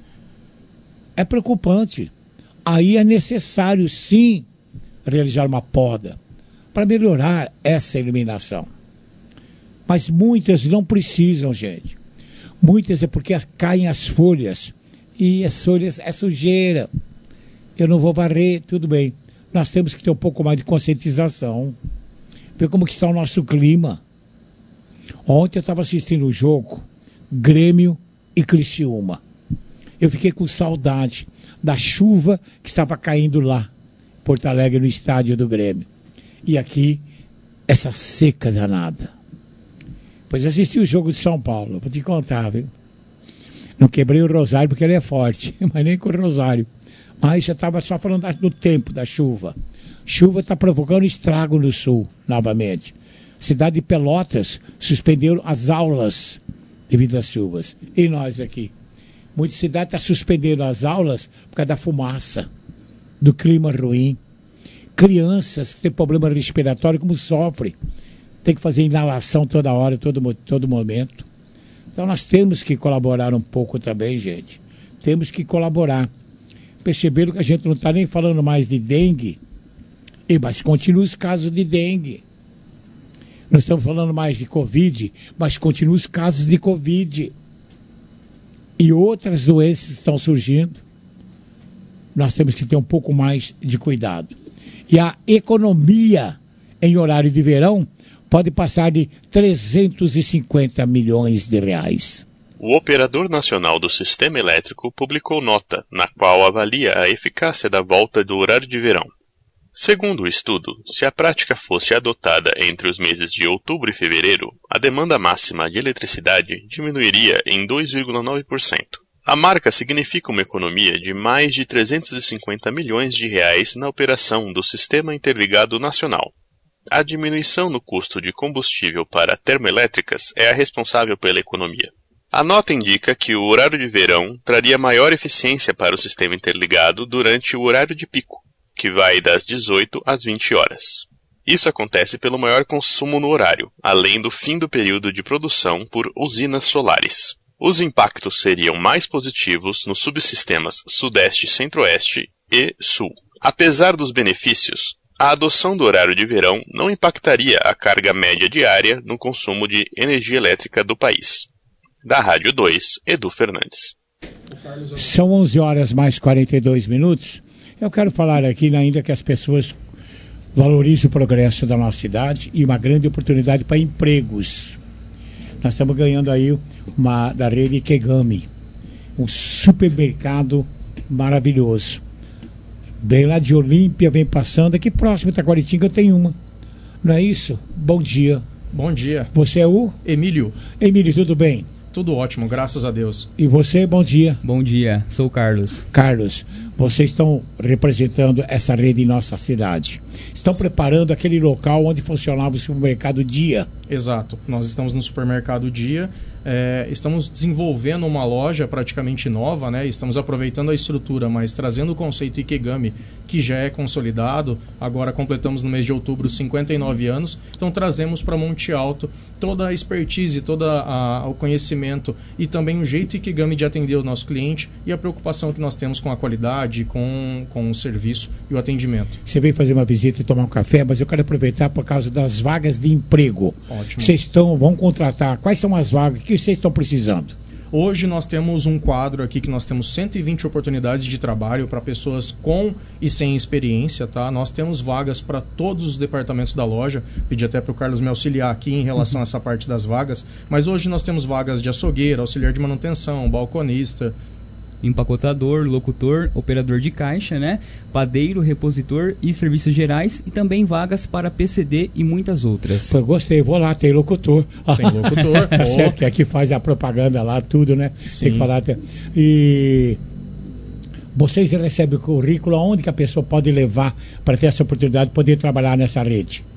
É preocupante. Aí é necessário, sim, realizar uma poda para melhorar essa iluminação. Mas muitas não precisam, gente. Muitas é porque caem as folhas. E as folhas é sujeira. Eu não vou varrer, tudo bem. Nós temos que ter um pouco mais de conscientização. Ver como que está o nosso clima. Ontem eu estava assistindo um jogo, Grêmio e Criciúma. Eu fiquei com saudade da chuva que estava caindo lá, em Porto Alegre, no estádio do Grêmio. E aqui, essa seca danada. Pois assisti o jogo de São Paulo, vou te contar, viu? Não quebrei o rosário porque ele é forte, mas nem com o rosário. Mas já estava só falando do tempo, da chuva. Chuva está provocando estrago no sul, novamente. Cidade de Pelotas suspenderam as aulas devido às chuvas. E nós aqui? Muita cidade está suspendendo as aulas por causa da fumaça, do clima ruim. Crianças que têm problema respiratório, como sofrem. Tem que fazer inalação toda hora, todo, todo momento. Então nós temos que colaborar um pouco também, gente. Temos que colaborar. Perceberam que a gente não está nem falando mais de dengue, e, mas continua os casos de dengue. Não estamos falando mais de Covid, mas continuam os casos de Covid. E outras doenças estão surgindo. Nós temos que ter um pouco mais de cuidado. E a economia em horário de verão pode passar de trezentos e cinquenta milhões de reais. O Operador Nacional do Sistema Elétrico publicou nota na qual avalia a eficácia da volta do horário de verão. Segundo o estudo, se a prática fosse adotada entre os meses de outubro e fevereiro, a demanda máxima de eletricidade diminuiria em dois vírgula nove por cento. A marca significa uma economia de mais de trezentos e cinquenta milhões de reais na operação do Sistema Interligado Nacional. A diminuição no custo de combustível para termoelétricas é a responsável pela economia. A nota indica que o horário de verão traria maior eficiência para o sistema interligado durante o horário de pico, que vai das dezoito às vinte horas. Isso acontece pelo maior consumo no horário, além do fim do período de produção por usinas solares. Os impactos seriam mais positivos nos subsistemas Sudeste, Centro-Oeste e Sul. Apesar dos benefícios, a adoção do horário de verão não impactaria a carga média diária no consumo de energia elétrica do país. Da Rádio dois, Edu Fernandes. São onze horas mais quarenta e dois minutos. Eu quero falar aqui ainda que as pessoas valorizem o progresso da nossa cidade e uma grande oportunidade para empregos. Nós estamos ganhando aí uma da rede Ikegami, um supermercado maravilhoso. Bem lá de Olímpia, vem passando. Aqui próximo de Taquaritinga eu tenho uma. Não é isso? Bom dia. Bom dia. Você é o? Emílio. Emílio, tudo bem? Tudo ótimo, graças a Deus. E você, bom dia. Bom dia, sou o Carlos. Carlos, vocês estão representando essa rede em nossa cidade. Estão preparando aquele local onde funcionava o supermercado Dia. Exato, nós estamos no supermercado Dia. É, estamos desenvolvendo uma loja praticamente nova, né? Estamos aproveitando a estrutura, mas trazendo o conceito Ikegami, que já é consolidado. Agora completamos no mês de outubro cinquenta e nove anos, então trazemos para Monte Alto toda a expertise, todo o conhecimento e também o jeito Ikegami de atender o nosso cliente e a preocupação que nós temos com a qualidade, com, com o serviço e o atendimento. Você veio fazer uma visita e tomar um café, mas eu quero aproveitar por causa das vagas de emprego. Ótimo. Vocês estão, vão contratar, quais são as vagas que vocês estão precisando? Hoje nós temos um quadro aqui que nós temos cento e vinte oportunidades de trabalho para pessoas com e sem experiência, tá? Nós temos vagas para todos os departamentos da loja. Pedi até para o Carlos me auxiliar aqui em relação uhum. a essa parte das vagas. Mas hoje nós temos vagas de açougueiro, auxiliar de manutenção, balconista, empacotador, locutor, operador de caixa, né? Padeiro, repositor e serviços gerais e também vagas para P C D e muitas outras. Pô, gostei, vou lá, tem locutor. Tem locutor. Tá certo, que aqui faz a propaganda lá, tudo, né? Sim. Tem que falar. E vocês recebem o currículo, aonde que a pessoa pode levar para ter essa oportunidade de poder trabalhar nessa rede?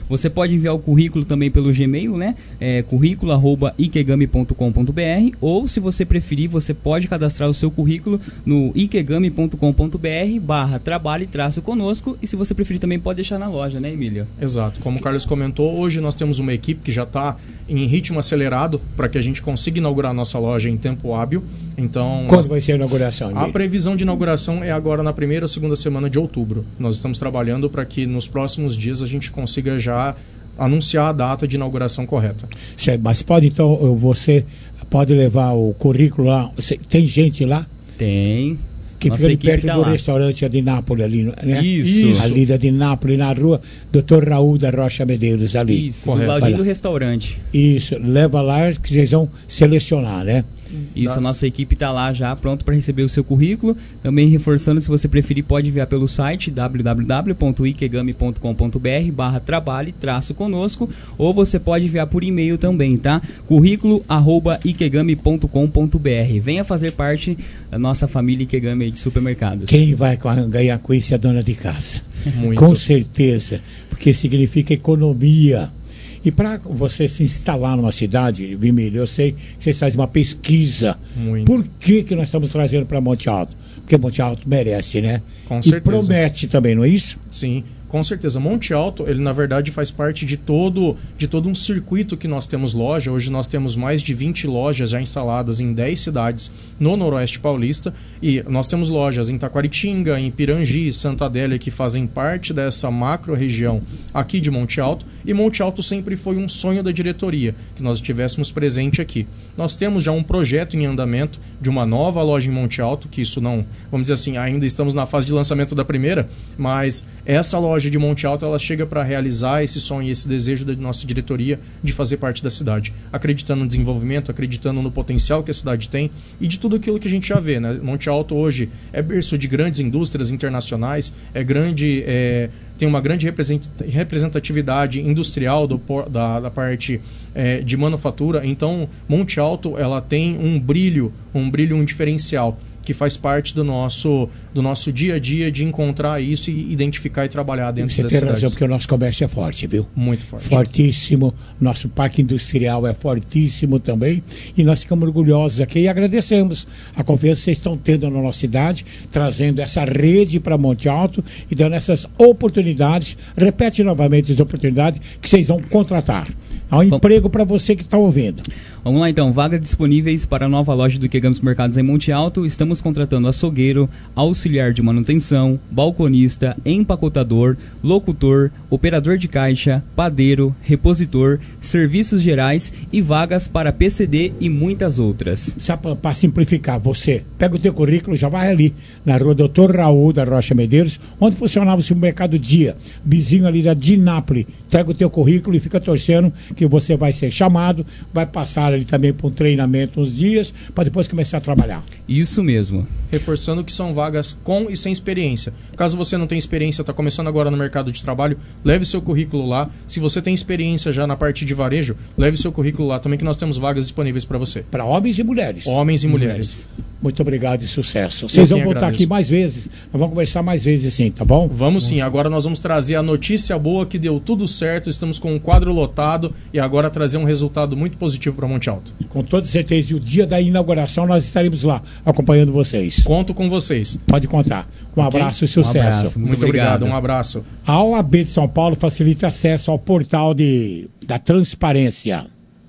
Você pode enviar o currículo também pelo Gmail, né? É, currículo arroba ikegami ponto com ponto br, ou se você preferir, você pode cadastrar o seu currículo no ikegami ponto com ponto br barra trabalho e traço conosco, e se você preferir também pode deixar na loja, né, Emílio? Exato, como o Carlos comentou, hoje nós temos uma equipe que já está em ritmo acelerado para que a gente consiga inaugurar a nossa loja em tempo hábil. Então, quando nós... vai ser a inauguração? A previsão de inauguração é agora na primeira ou segunda semana de outubro. Nós estamos trabalhando para que nos próximos dias a gente consiga já anunciar a data de inauguração correta. Mas pode então, você pode levar o currículo lá, tem gente lá? Tem. Que Nossa fica ali perto tá do lá. restaurante de Nápoles ali, né? Isso. Ali da de Nápoles, na rua doutor Raul da Rocha Medeiros ali. Isso, do ladinho do restaurante. Isso, leva lá que vocês vão selecionar, né? Isso, a nossa equipe está lá já pronto para receber o seu currículo. Também reforçando, se você preferir, pode enviar pelo site w w w ponto ikegami ponto com ponto br barra trabalho traço conosco, ou você pode enviar por e-mail também, tá? Currículo arroba ikegami ponto com ponto br. Venha fazer parte da nossa família Ikegami de supermercados. Quem vai ganhar com isso é a dona de casa. Muito. Com certeza, porque significa economia. E para você se instalar numa cidade, Vimílio, eu sei que você faz uma pesquisa. Muito. Por que, que nós estamos trazendo para Monte Alto? Porque Monte Alto merece, né? Com e certeza. promete também, não é isso? Sim. Com certeza, Monte Alto, ele na verdade faz parte de todo, de todo um circuito que nós temos loja. Hoje nós temos mais de vinte lojas já instaladas em dez cidades no Noroeste Paulista, e nós temos lojas em Taquaritinga, em Pirangi, Santa Adélia, que fazem parte dessa macro região aqui de Monte Alto, e Monte Alto sempre foi um sonho da diretoria, que nós estivéssemos presente aqui. Nós temos já um projeto em andamento de uma nova loja em Monte Alto, que isso não, vamos dizer assim, ainda estamos na fase de lançamento da primeira, mas essa loja de Monte Alto, ela chega para realizar esse sonho e esse desejo da nossa diretoria de fazer parte da cidade, acreditando no desenvolvimento, acreditando no potencial que a cidade tem e de tudo aquilo que a gente já vê, né? Monte Alto hoje é berço de grandes indústrias internacionais, é grande, é, tem uma grande representatividade industrial do, da, da parte é, de manufatura. Então, Monte Alto, ela tem um brilho, um brilho, um diferencial, que faz parte do nosso, do nosso dia a dia de encontrar isso e identificar e trabalhar dentro Você das tem cidades. razão, porque o nosso comércio é forte, viu? Muito forte. Fortíssimo. Nosso parque industrial é fortíssimo também. E nós ficamos orgulhosos aqui e agradecemos a confiança que vocês estão tendo na nossa cidade, trazendo essa rede para Monte Alto e dando essas oportunidades. Repete novamente as oportunidades que vocês vão contratar. Há um emprego para você que está ouvindo. Vamos lá então, vagas disponíveis para a nova loja do Ikegami Supermercados em Monte Alto. Estamos contratando açougueiro, auxiliar de manutenção, balconista, empacotador, locutor, operador de caixa, padeiro, repositor, serviços gerais e vagas para P C D e muitas outras. Para simplificar, você pega o teu currículo, já vai ali na rua doutor Raul da Rocha Medeiros, onde funcionava o supermercado Dia, vizinho ali da Dinápolis. Pega o teu currículo e fica torcendo que você vai ser chamado, vai passar ali também por um treinamento uns dias, para depois começar a trabalhar. Isso mesmo. Reforçando que são vagas com e sem experiência. Caso você não tenha experiência, está começando agora no mercado de trabalho, leve seu currículo lá. Se você tem experiência já na parte de varejo, leve seu currículo lá também, que nós temos vagas disponíveis para você. Para homens e mulheres. Homens e mulheres. Muito obrigado e sucesso. Vocês vão voltar agradeço. aqui mais vezes. Nós vamos conversar mais vezes sim, tá bom? Vamos sim. Agora nós vamos trazer a notícia boa que deu tudo certo. Estamos com um quadro lotado e agora trazer um resultado muito positivo para Monte Alto. Com toda certeza. E o dia da inauguração nós estaremos lá acompanhando vocês. Conto com vocês. Pode contar. Um okay? abraço e sucesso. Um abraço. Muito, muito obrigado. obrigado. Um abraço. A O A B de São Paulo facilita acesso ao portal de, da transparência.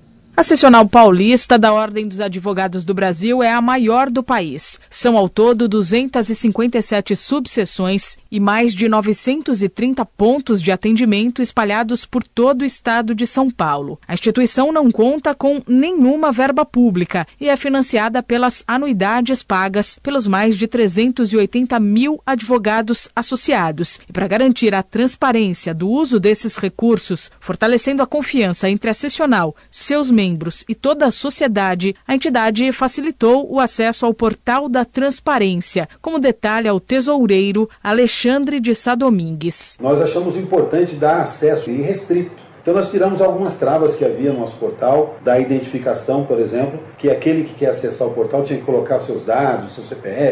A Seccional Paulista da Ordem dos Advogados do Brasil é a maior do país. São ao todo duzentas e cinquenta e sete subseções e mais de novecentos e trinta pontos de atendimento espalhados por todo o estado de São Paulo. A instituição não conta com nenhuma verba pública e é financiada pelas anuidades pagas pelos mais de trezentos e oitenta mil advogados associados. E para garantir a transparência do uso desses recursos, fortalecendo a confiança entre a Seccional, seus membros membros e toda a sociedade, a entidade facilitou o acesso ao portal da transparência, como detalha o tesoureiro Alexandre de Sá Domingues. Nós achamos importante dar acesso irrestrito. Então nós tiramos algumas travas que havia no nosso portal, da identificação, por exemplo, que aquele que quer acessar o portal tinha que colocar seus dados, seu C P F,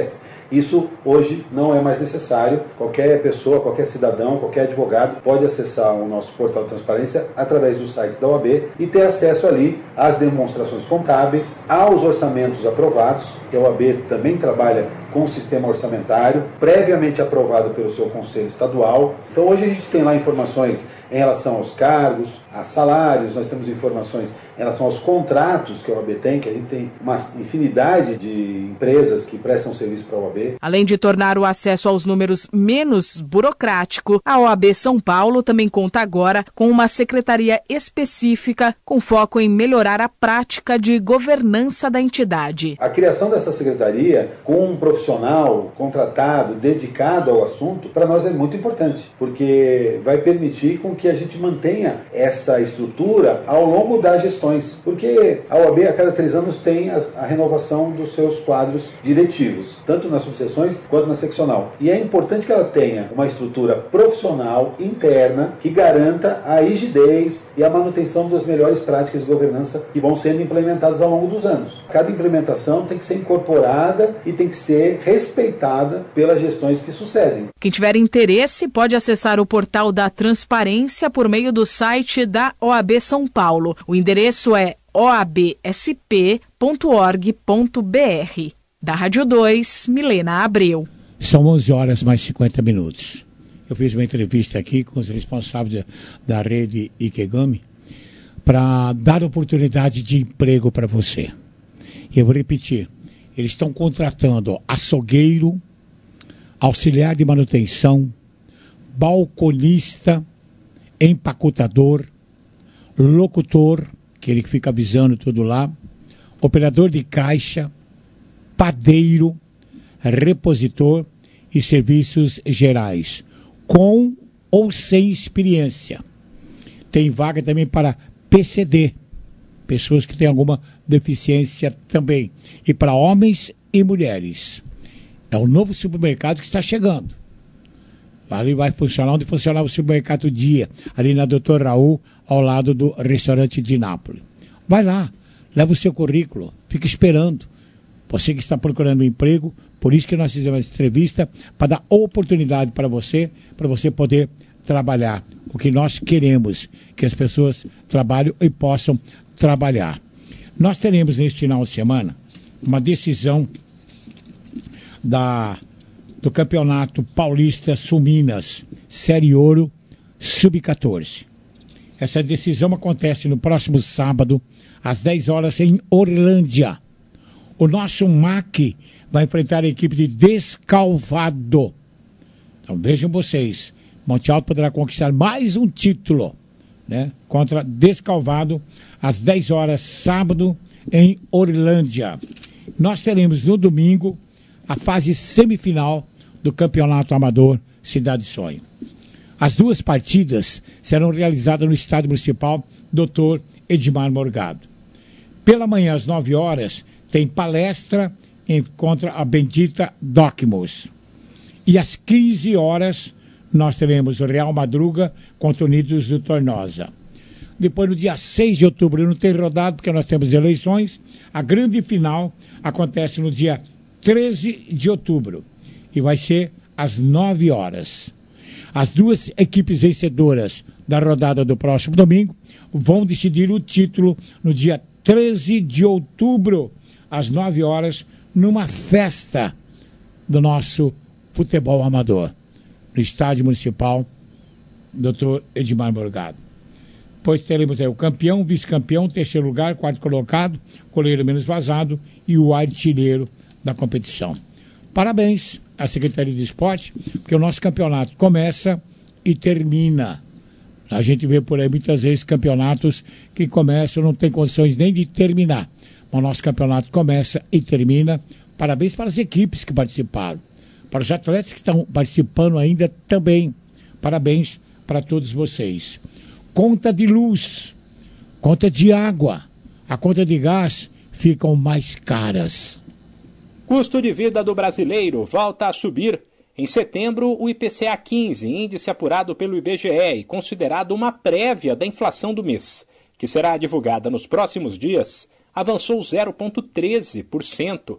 Isso hoje não é mais necessário. Qualquer pessoa, qualquer cidadão, qualquer advogado pode acessar o nosso portal de transparência através do site da O A B e ter acesso ali às demonstrações contábeis, aos orçamentos aprovados, que a O A B também trabalha com o sistema orçamentário, previamente aprovado pelo seu Conselho Estadual. Então hoje a gente tem lá informações em relação aos cargos, a salários, nós temos informações em relação aos contratos que a O A B tem, que a gente tem uma infinidade de empresas que prestam serviço para a O A B. Além de tornar o acesso aos números menos burocrático, a O A B São Paulo também conta agora com uma secretaria específica com foco em melhorar a prática de governança da entidade. A criação dessa secretaria com um profissional contratado, dedicado ao assunto, para nós é muito importante, porque vai permitir com que a gente mantenha essa estrutura ao longo das gestões, porque a O A B a cada três anos tem a, a renovação dos seus quadros diretivos, tanto nas subseções quanto na seccional. E é importante que ela tenha uma estrutura profissional interna que garanta a rigidez e a manutenção das melhores práticas de governança que vão sendo implementadas ao longo dos anos. Cada implementação tem que ser incorporada e tem que ser respeitada pelas gestões que sucedem. Quem tiver interesse pode acessar o portal da Transparência por meio do site da O A B São Paulo. O endereço é o a b s p ponto org ponto b r. Da Rádio dois, Milena Abreu. São onze horas mais cinquenta minutos. Eu fiz uma entrevista aqui com os responsáveis da rede Ikegami para dar oportunidade de emprego para você. E eu vou repetir, eles estão contratando açougueiro, auxiliar de manutenção, balconista, empacotador, locutor, que ele fica avisando tudo lá, operador de caixa, padeiro, repositor e serviços gerais, com ou sem experiência. Tem vaga também para P C D, pessoas que têm alguma deficiência também, e para homens e mulheres. É o novo supermercado que está chegando. Ali vai funcionar onde funcionava o supermercado Dia, ali na doutor Raul, ao lado do restaurante de Nápoles. Vai lá, leva o seu currículo, fica esperando. Você que está procurando um emprego, por isso que nós fizemos essa entrevista, para dar oportunidade para você, para você poder trabalhar. O que nós queremos, que as pessoas trabalhem e possam trabalhar. Nós teremos neste final de semana uma decisão da... do Campeonato Paulista Sul-Minas, Série Ouro, sub catorze. Essa decisão acontece no próximo sábado, às dez horas, em Orlândia. O nosso M A C vai enfrentar a equipe de Descalvado. Então vejam vocês, Monte Alto poderá conquistar mais um título, né, contra Descalvado, às dez horas, sábado, em Orlândia. Nós teremos no domingo a fase semifinal do Campeonato Amador Cidade Sonho. As duas partidas serão realizadas no Estádio Municipal doutor Edmar Morgado. Pela manhã, às nove horas, tem palestra em, contra a bendita Docmus. E às quinze horas, nós teremos o Real Madruga contra o Unidos do Tornosa. Depois, no dia seis de outubro, não tem rodado, porque nós temos eleições. A grande final acontece no dia treze de outubro. E vai ser às nove horas. As duas equipes vencedoras da rodada do próximo domingo vão decidir o título no dia treze de outubro, às nove horas, numa festa do nosso futebol amador, no Estádio Municipal doutor Edmar Morgado. Pois teremos aí o campeão, vice-campeão, terceiro lugar, quarto colocado, goleiro menos vazado e o artilheiro da competição. Parabéns à Secretaria de Esporte, porque o nosso campeonato começa e termina. A gente vê por aí muitas vezes campeonatos que começam, não tem condições nem de terminar. Mas o nosso campeonato começa e termina. Parabéns para as equipes que participaram. Para os atletas que estão participando ainda também. Parabéns para todos vocês. Conta de luz, conta de água, a conta de gás ficam mais caras. Custo de vida do brasileiro volta a subir. Em setembro, o I P C A quinze, índice apurado pelo I B G E e considerado uma prévia da inflação do mês, que será divulgada nos próximos dias, avançou zero vírgula treze por cento.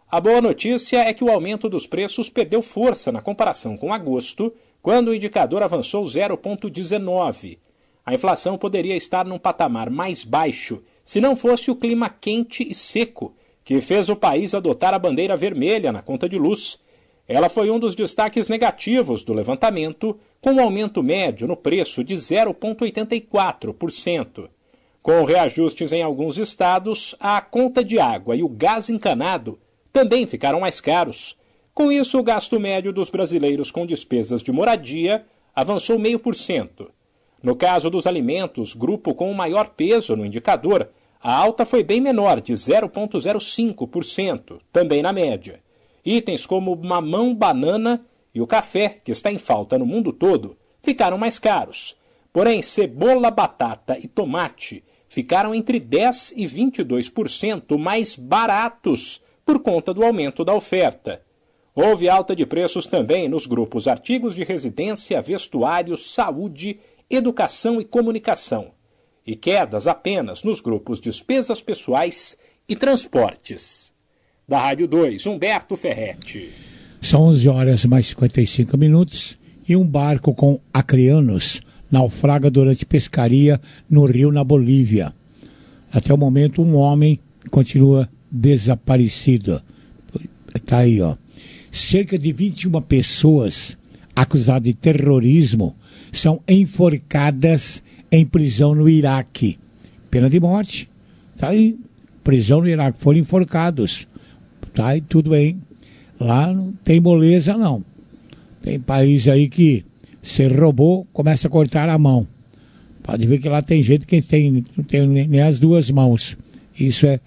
A boa notícia é que o aumento dos preços perdeu força na comparação com agosto, quando o indicador avançou zero vírgula dezenove. A inflação poderia estar num patamar mais baixo se não fosse o clima quente e seco que fez o país adotar a bandeira vermelha na conta de luz. Ela foi um dos destaques negativos do levantamento, com um aumento médio no preço de zero vírgula oitenta e quatro por cento. Com reajustes em alguns estados, a conta de água e o gás encanado também ficaram mais caros. Com isso, o gasto médio dos brasileiros com despesas de moradia avançou zero vírgula cinco por cento. No caso dos alimentos, grupo com o maior peso no indicador, a alta foi bem menor, de zero vírgula zero cinco por cento, também na média. Itens como mamão, banana e o café, que está em falta no mundo todo, ficaram mais caros. Porém, cebola, batata e tomate ficaram entre dez por cento e vinte e dois por cento mais baratos por conta do aumento da oferta. Houve alta de preços também nos grupos artigos de residência, vestuário, saúde, educação e comunicação, e quedas apenas nos grupos despesas pessoais e transportes. Da Rádio dois, Humberto Ferretti. São onze horas mais cinquenta e cinco minutos e um barco com acreanos naufraga durante pescaria no rio na Bolívia. Até o momento, um homem continua desaparecido. Está aí, ó. Cerca de vinte e uma pessoas acusadas de terrorismo são enforcadas em prisão no Iraque. Pena de morte. Está aí. Prisão no Iraque. Foram enforcados. Tá aí, tudo bem. Lá não tem moleza, não. Tem país aí que você roubou, começa a cortar a mão. Pode ver que lá tem gente que tem, não tem nem as duas mãos. Isso é,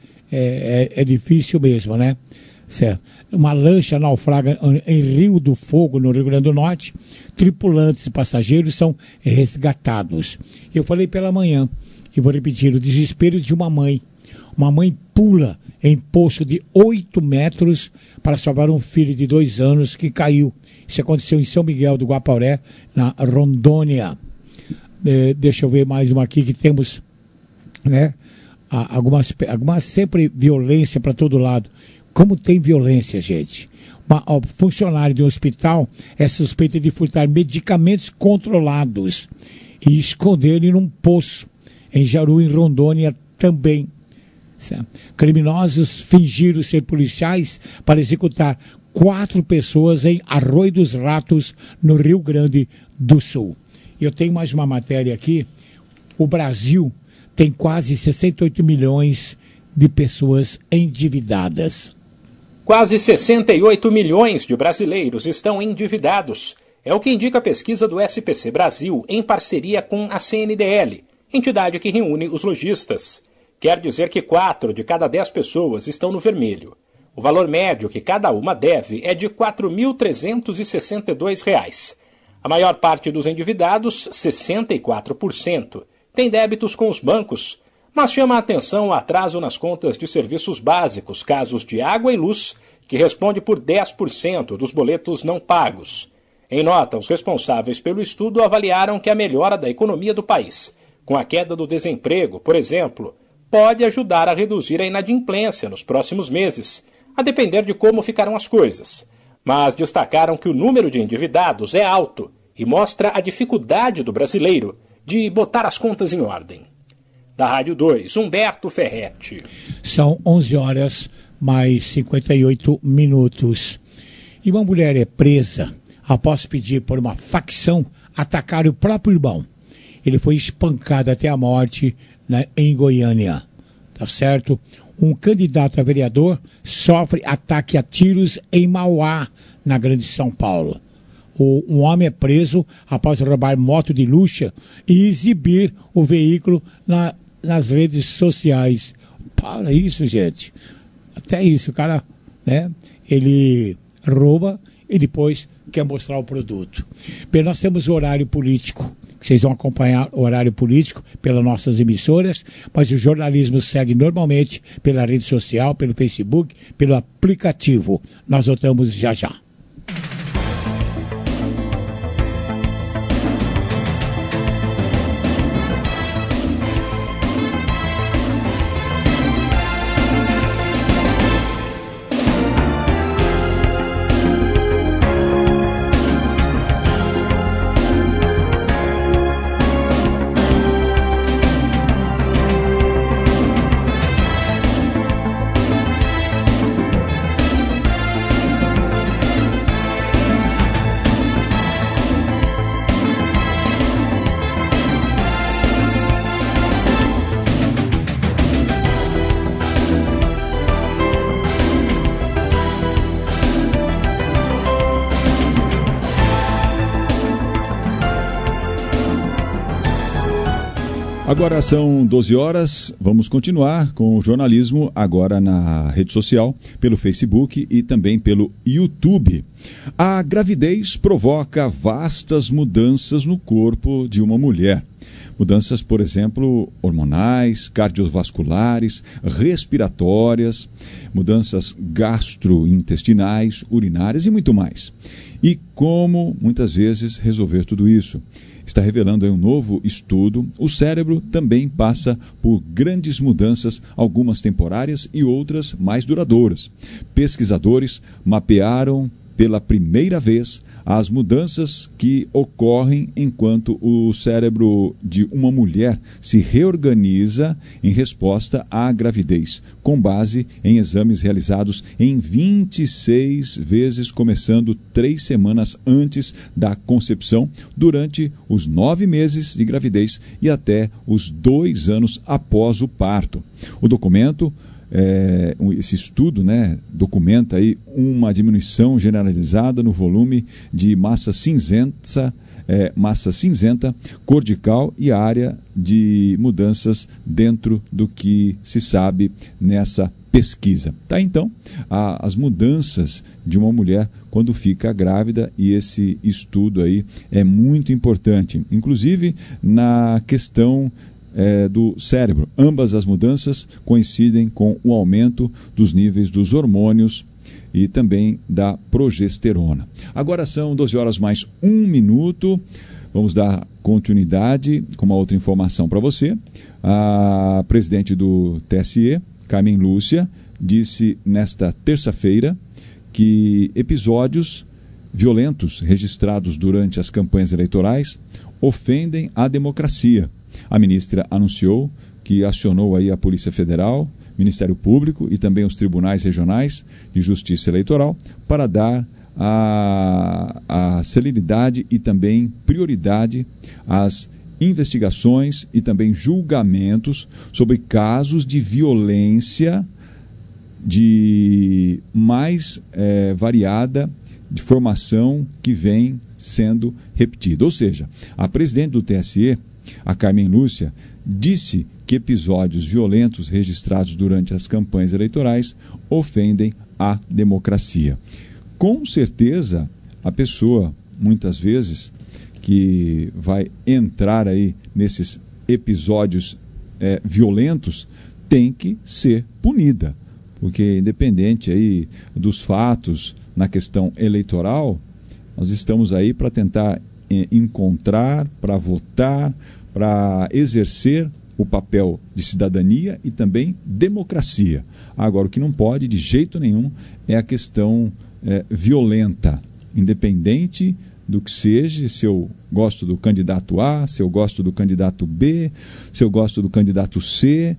é, é, é difícil mesmo, né? Certo. Uma lancha naufraga em Rio do Fogo, no Rio Grande do Norte. Tripulantes e passageiros são resgatados. Eu falei pela manhã, e vou repetir, o desespero de uma mãe. Uma mãe pula em poço de oito metros para salvar um filho de dois anos que caiu. Isso aconteceu em São Miguel do Guaporé, na Rondônia. É, deixa eu ver mais uma aqui que temos, né? Algumas, algumas sempre violência para todo lado. Como tem violência, gente? Uma ó, funcionária de um hospital é suspeita de furtar medicamentos controlados e esconder em um poço. Em Jaru, em Rondônia, também. Criminosos fingiram ser policiais para executar quatro pessoas em Arroio dos Ratos, no Rio Grande do Sul. Eu tenho mais uma matéria aqui. O Brasil tem quase sessenta e oito milhões de pessoas endividadas. Quase sessenta e oito milhões de brasileiros estão endividados. É o que indica a pesquisa do S P C Brasil em parceria com a C N D L, entidade que reúne os lojistas. Quer dizer que quatro de cada dez pessoas estão no vermelho. O valor médio que cada uma deve é de quatro mil trezentos e sessenta e dois reais. A maior parte dos endividados, sessenta e quatro por cento, tem débitos com os bancos, mas chama a atenção o atraso nas contas de serviços básicos, casos de água e luz, que responde por dez por cento dos boletos não pagos. Em nota, os responsáveis pelo estudo avaliaram que a melhora da economia do país, com a queda do desemprego, por exemplo, pode ajudar a reduzir a inadimplência nos próximos meses, a depender de como ficarão as coisas. Mas destacaram que o número de endividados é alto e mostra a dificuldade do brasileiro de botar as contas em ordem. Da Rádio dois, Humberto Ferretti. São onze horas mais cinquenta e oito minutos. E uma mulher é presa após pedir por uma facção atacar o próprio irmão. Ele foi espancado até a morte na, em Goiânia. Tá certo? Um candidato a vereador sofre ataque a tiros em Mauá, na Grande São Paulo. O, um homem é preso após roubar moto de luxo e exibir o veículo na, nas redes sociais. Para isso, gente. Até isso, o cara, né? Ele rouba e depois quer mostrar o produto. Bem, nós temos o horário político. Vocês vão acompanhar o horário político pelas nossas emissoras, mas o jornalismo segue normalmente pela rede social, pelo Facebook, pelo aplicativo. Nós voltamos já já. Agora são doze horas, vamos continuar com o jornalismo agora na rede social, pelo Facebook e também pelo YouTube. A gravidez provoca vastas mudanças no corpo de uma mulher. Mudanças, por exemplo, hormonais, cardiovasculares, respiratórias, mudanças gastrointestinais, urinárias e muito mais. E como, muitas vezes, resolver tudo isso? Está revelando aí um novo estudo. O cérebro também passa por grandes mudanças, algumas temporárias e outras mais duradouras. Pesquisadores mapearam pela primeira vez as mudanças que ocorrem enquanto o cérebro de uma mulher se reorganiza em resposta à gravidez, com base em exames realizados em vinte e seis vezes, começando três semanas antes da concepção, durante os nove meses de gravidez e até os dois anos após o parto. O documento É, esse estudo, né, documenta aí uma diminuição generalizada no volume de massa cinzenta, é, massa cinzenta, cortical e área de mudanças dentro do que se sabe nessa pesquisa. Tá, então, a, as mudanças de uma mulher quando fica grávida, e esse estudo aí é muito importante, inclusive na questão É, do cérebro. Ambas as mudanças coincidem com o aumento dos níveis dos hormônios e também da progesterona. Agora são doze horas mais um minuto. Vamos dar continuidade com uma outra informação para você. A presidente do T S E, Carmen Lúcia, disse nesta terça-feira que episódios violentos registrados durante as campanhas eleitorais ofendem a democracia. A ministra anunciou que acionou aí a Polícia Federal, Ministério Público e também os tribunais regionais de justiça eleitoral para dar a, a celeridade e também prioridade às investigações e também julgamentos sobre casos de violência de mais é, variada de formação que vem sendo repetida. Ou seja, a presidente do T S E, a Carmen Lúcia, disse que episódios violentos registrados durante as campanhas eleitorais ofendem a democracia. Com certeza, a pessoa, muitas vezes, que vai entrar aí nesses episódios é, violentos, tem que ser punida. Porque, independente aí dos fatos na questão eleitoral, nós estamos aí para tentar é, encontrar, para votar, para exercer o papel de cidadania e também democracia. Agora, o que não pode, de jeito nenhum, é a questão é, violenta, independente do que seja, se eu gosto do candidato A, se eu gosto do candidato B, se eu gosto do candidato C,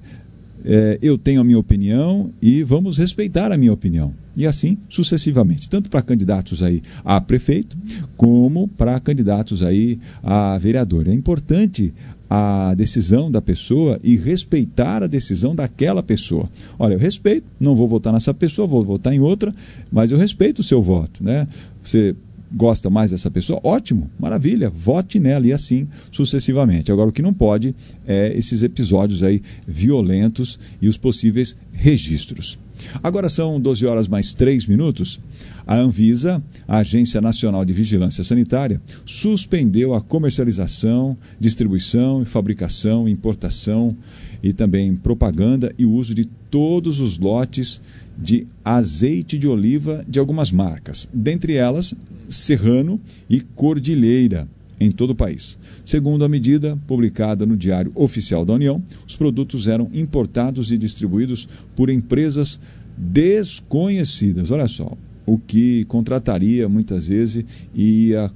é, eu tenho a minha opinião e vamos respeitar a minha opinião. E assim sucessivamente, tanto para candidatos aí a prefeito, como para candidatos aí a vereador. É importante a decisão da pessoa e respeitar a decisão daquela pessoa. Olha, eu respeito, não vou votar nessa pessoa, vou votar em outra, mas eu respeito o seu voto, né? Você gosta mais dessa pessoa? Ótimo, maravilha, vote nela e assim sucessivamente. Agora, o que não pode é esses episódios aí violentos e os possíveis registros. Agora são doze horas mais três minutos. A Anvisa, a Agência Nacional de Vigilância Sanitária, suspendeu a comercialização, distribuição, fabricação, importação e também propaganda e uso de todos os lotes de azeite de oliva de algumas marcas, dentre elas Serrano e Cordilheira, em todo o país. Segundo a medida publicada no Diário Oficial da União, os produtos eram importados e distribuídos por empresas desconhecidas. Olha só, o que contrataria muitas vezes ia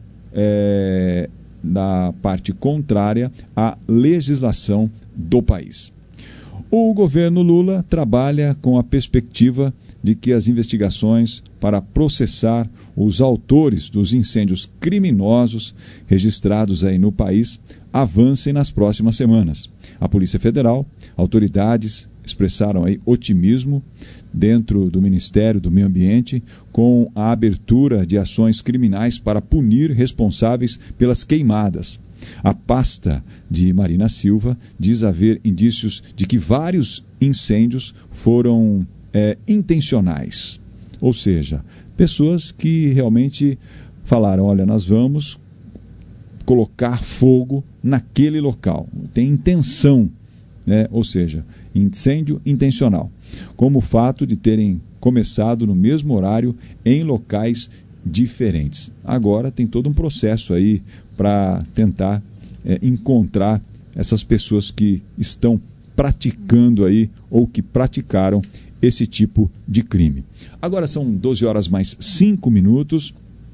é, na parte contrária à legislação do país. O governo Lula trabalha com a perspectiva de que as investigações para processar os autores dos incêndios criminosos registrados aí no país avancem nas próximas semanas. A Polícia Federal, autoridades expressaram aí otimismo dentro do Ministério do Meio Ambiente com a abertura de ações criminais para punir responsáveis pelas queimadas. A pasta de Marina Silva diz haver indícios de que vários incêndios foram é, intencionais. Ou seja, pessoas que realmente falaram, olha, nós vamos colocar fogo naquele local. Tem intenção, né? Ou seja, incêndio intencional. Como o fato de terem começado no mesmo horário em locais diferentes. Agora tem todo um processo aí para tentar é, encontrar essas pessoas que estão praticando aí ou que praticaram esse tipo de crime. Agora são doze horas mais cinco minutos.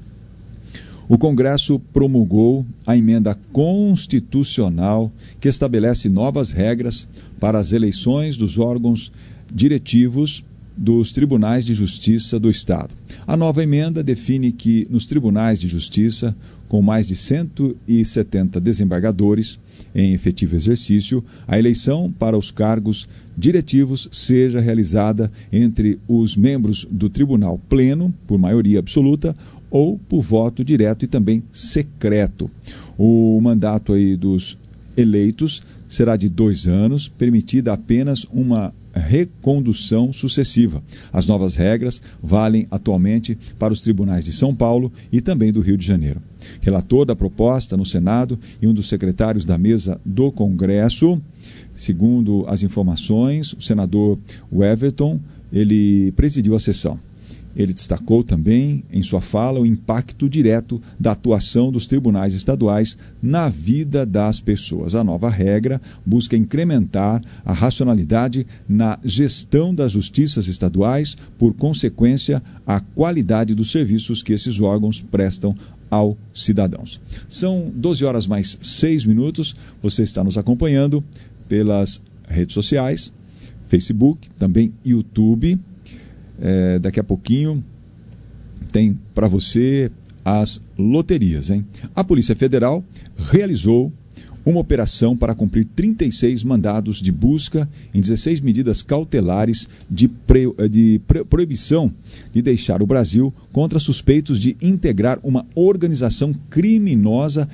O Congresso promulgou a emenda constitucional que estabelece novas regras para as eleições dos órgãos diretivos dos Tribunais de Justiça do Estado. A nova emenda define que nos Tribunais de Justiça, com mais de cento e setenta desembargadores em efetivo exercício, a eleição para os cargos diretivos seja realizada entre os membros do Tribunal Pleno, por maioria absoluta, ou por voto direto e também secreto. O mandato aí dos eleitos será de dois anos, permitida apenas uma recondução sucessiva. As novas regras valem atualmente para os tribunais de São Paulo e também do Rio de Janeiro. Relator da proposta no Senado e um dos secretários da mesa do Congresso, segundo as informações, o senador Everton, ele presidiu a sessão. Ele destacou também, em sua fala, o impacto direto da atuação dos tribunais estaduais na vida das pessoas. A nova regra busca incrementar a racionalidade na gestão das justiças estaduais, por consequência, a qualidade dos serviços que esses órgãos prestam aos cidadãos. São doze horas mais seis minutos. Você está nos acompanhando pelas redes sociais, Facebook, também YouTube. É, daqui a pouquinho tem para você as loterias, hein? A Polícia Federal realizou uma operação para cumprir trinta e seis mandados de busca em dezesseis medidas cautelares de, pre, de pre, proibição de deixar o Brasil contra suspeitos de integrar uma organização criminosa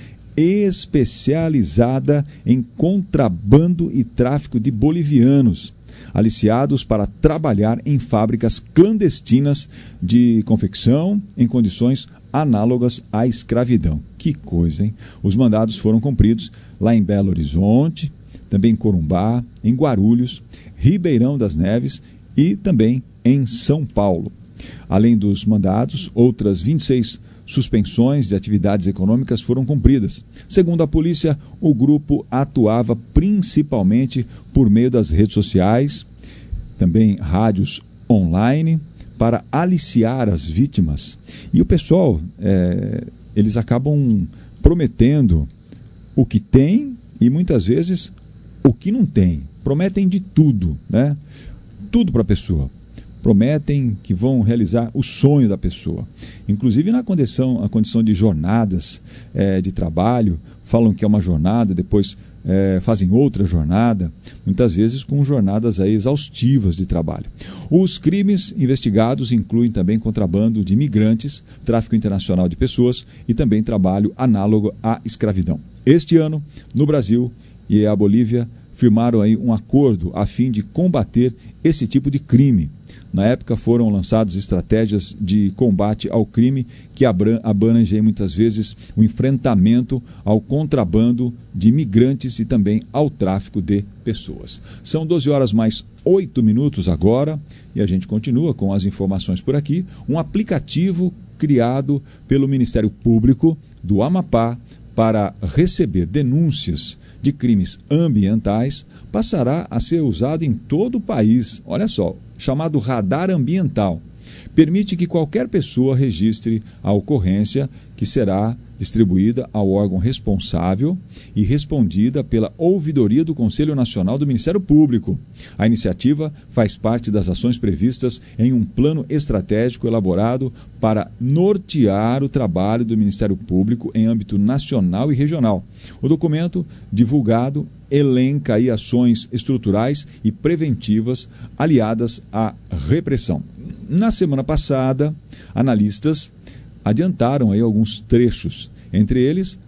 especializada em contrabando e tráfico de bolivianos, aliciados para trabalhar em fábricas clandestinas de confecção em condições análogas à escravidão. Que coisa, hein? Os mandados foram cumpridos lá em Belo Horizonte, também em Corumbá, em Guarulhos, Ribeirão das Neves e também em São Paulo. Além dos mandados, outras vinte e seis suspensões de atividades econômicas foram cumpridas. Segundo a polícia, o grupo atuava principalmente por meio das redes sociais, também rádios online, para aliciar as vítimas. E o pessoal, é, eles acabam prometendo o que tem e muitas vezes o que não tem. Prometem de tudo, né? Tudo para a pessoa. Prometem que vão realizar o sonho da pessoa. Inclusive na condição, a condição de jornadas é, de trabalho, falam que é uma jornada, depois é, fazem outra jornada, muitas vezes com jornadas aí exaustivas de trabalho. Os crimes investigados incluem também contrabando de imigrantes, tráfico internacional de pessoas e também trabalho análogo à escravidão. Este ano, no Brasil e a Bolívia, firmaram aí um acordo a fim de combater esse tipo de crime. Na época foram lançadas estratégias de combate ao crime que abrangem muitas vezes o enfrentamento ao contrabando de imigrantes e também ao tráfico de pessoas. São doze horas mais oito minutos agora e a gente continua com as informações por aqui. Um aplicativo criado pelo Ministério Público do Amapá para receber denúncias de crimes ambientais passará a ser usado em todo o país. Olha só, chamado Radar Ambiental. Permite que qualquer pessoa registre a ocorrência, que será distribuída ao órgão responsável e respondida pela ouvidoria do Conselho Nacional do Ministério Público. A iniciativa faz parte das ações previstas em um plano estratégico elaborado para nortear o trabalho do Ministério Público em âmbito nacional e regional. O documento, divulgado, elenca aí ações estruturais e preventivas aliadas à repressão. Na semana passada, analistas adiantaram aí alguns trechos, entre eles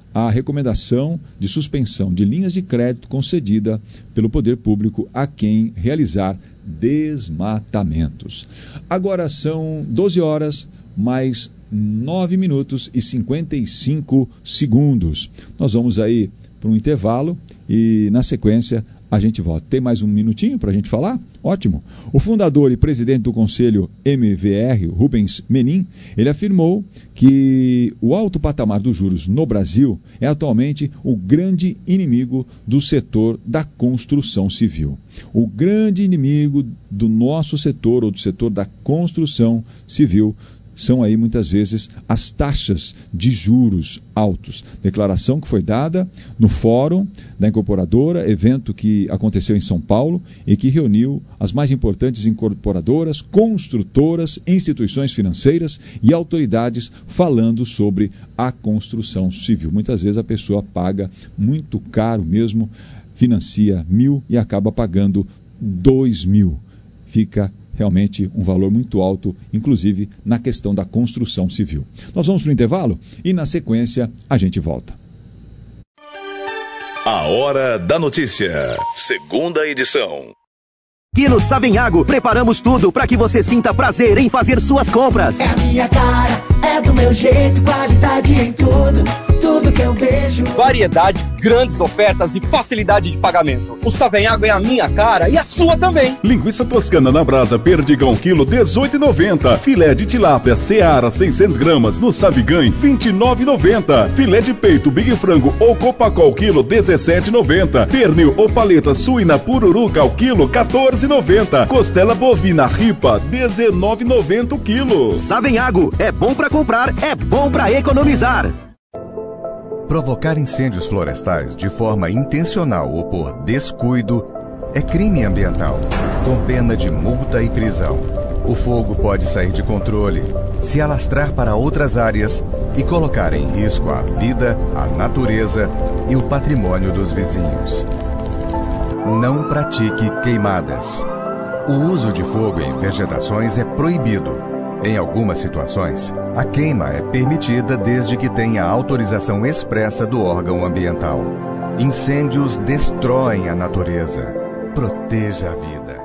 a recomendação de suspensão de linhas de crédito concedida pelo poder público a quem realizar desmatamentos. Agora são doze horas mais nove minutos e cinquenta e cinco segundos. Nós vamos aí para um intervalo e na sequência a gente volta. Tem mais um minutinho para a gente falar? Ótimo. O fundador e presidente do Conselho M V R, Rubens Menin, ele afirmou que o alto patamar dos juros no Brasil é atualmente o grande inimigo do setor da construção civil. O grande inimigo do nosso setor ou do setor da construção civil são aí muitas vezes as taxas de juros altos. Declaração que foi dada no Fórum da Incorporadora, evento que aconteceu em São Paulo e que reuniu as mais importantes incorporadoras, construtoras, instituições financeiras e autoridades falando sobre a construção civil. Muitas vezes a pessoa paga muito caro mesmo, financia mil e acaba pagando dois mil. Fica realmente um valor muito alto, inclusive na questão da construção civil. Nós vamos para o intervalo e na sequência a gente volta. A Hora da Notícia, segunda edição. Aqui no Savenhago, preparamos tudo para que você sinta prazer em fazer suas compras. É a minha cara, é do meu jeito, qualidade em tudo, tudo que eu vejo. Variedade, grandes ofertas e facilidade de pagamento. O Savenhago é a minha cara e a sua também. Linguiça toscana na brasa, perdigão, quilo dezoito e noventa. Filé de tilápia Seara, seiscentos gramas, no Sabigan, vinte e nove e noventa. Filé de peito, Big Frango ou Copacol, quilo dezessete e noventa. Pernil ou paleta suína pururuca, ao quilo quatorze e noventa. Costela bovina ripa, dezenove e noventa o quilo. Savenhago, é bom pra comprar, é bom pra economizar. Provocar incêndios florestais de forma intencional ou por descuido é crime ambiental, com pena de multa e prisão. O fogo pode sair de controle, se alastrar para outras áreas e colocar em risco a vida, a natureza e o patrimônio dos vizinhos. Não pratique queimadas. O uso de fogo em vegetações é proibido. Em algumas situações, a queima é permitida desde que tenha autorização expressa do órgão ambiental. Incêndios destroem a natureza. Proteja a vida.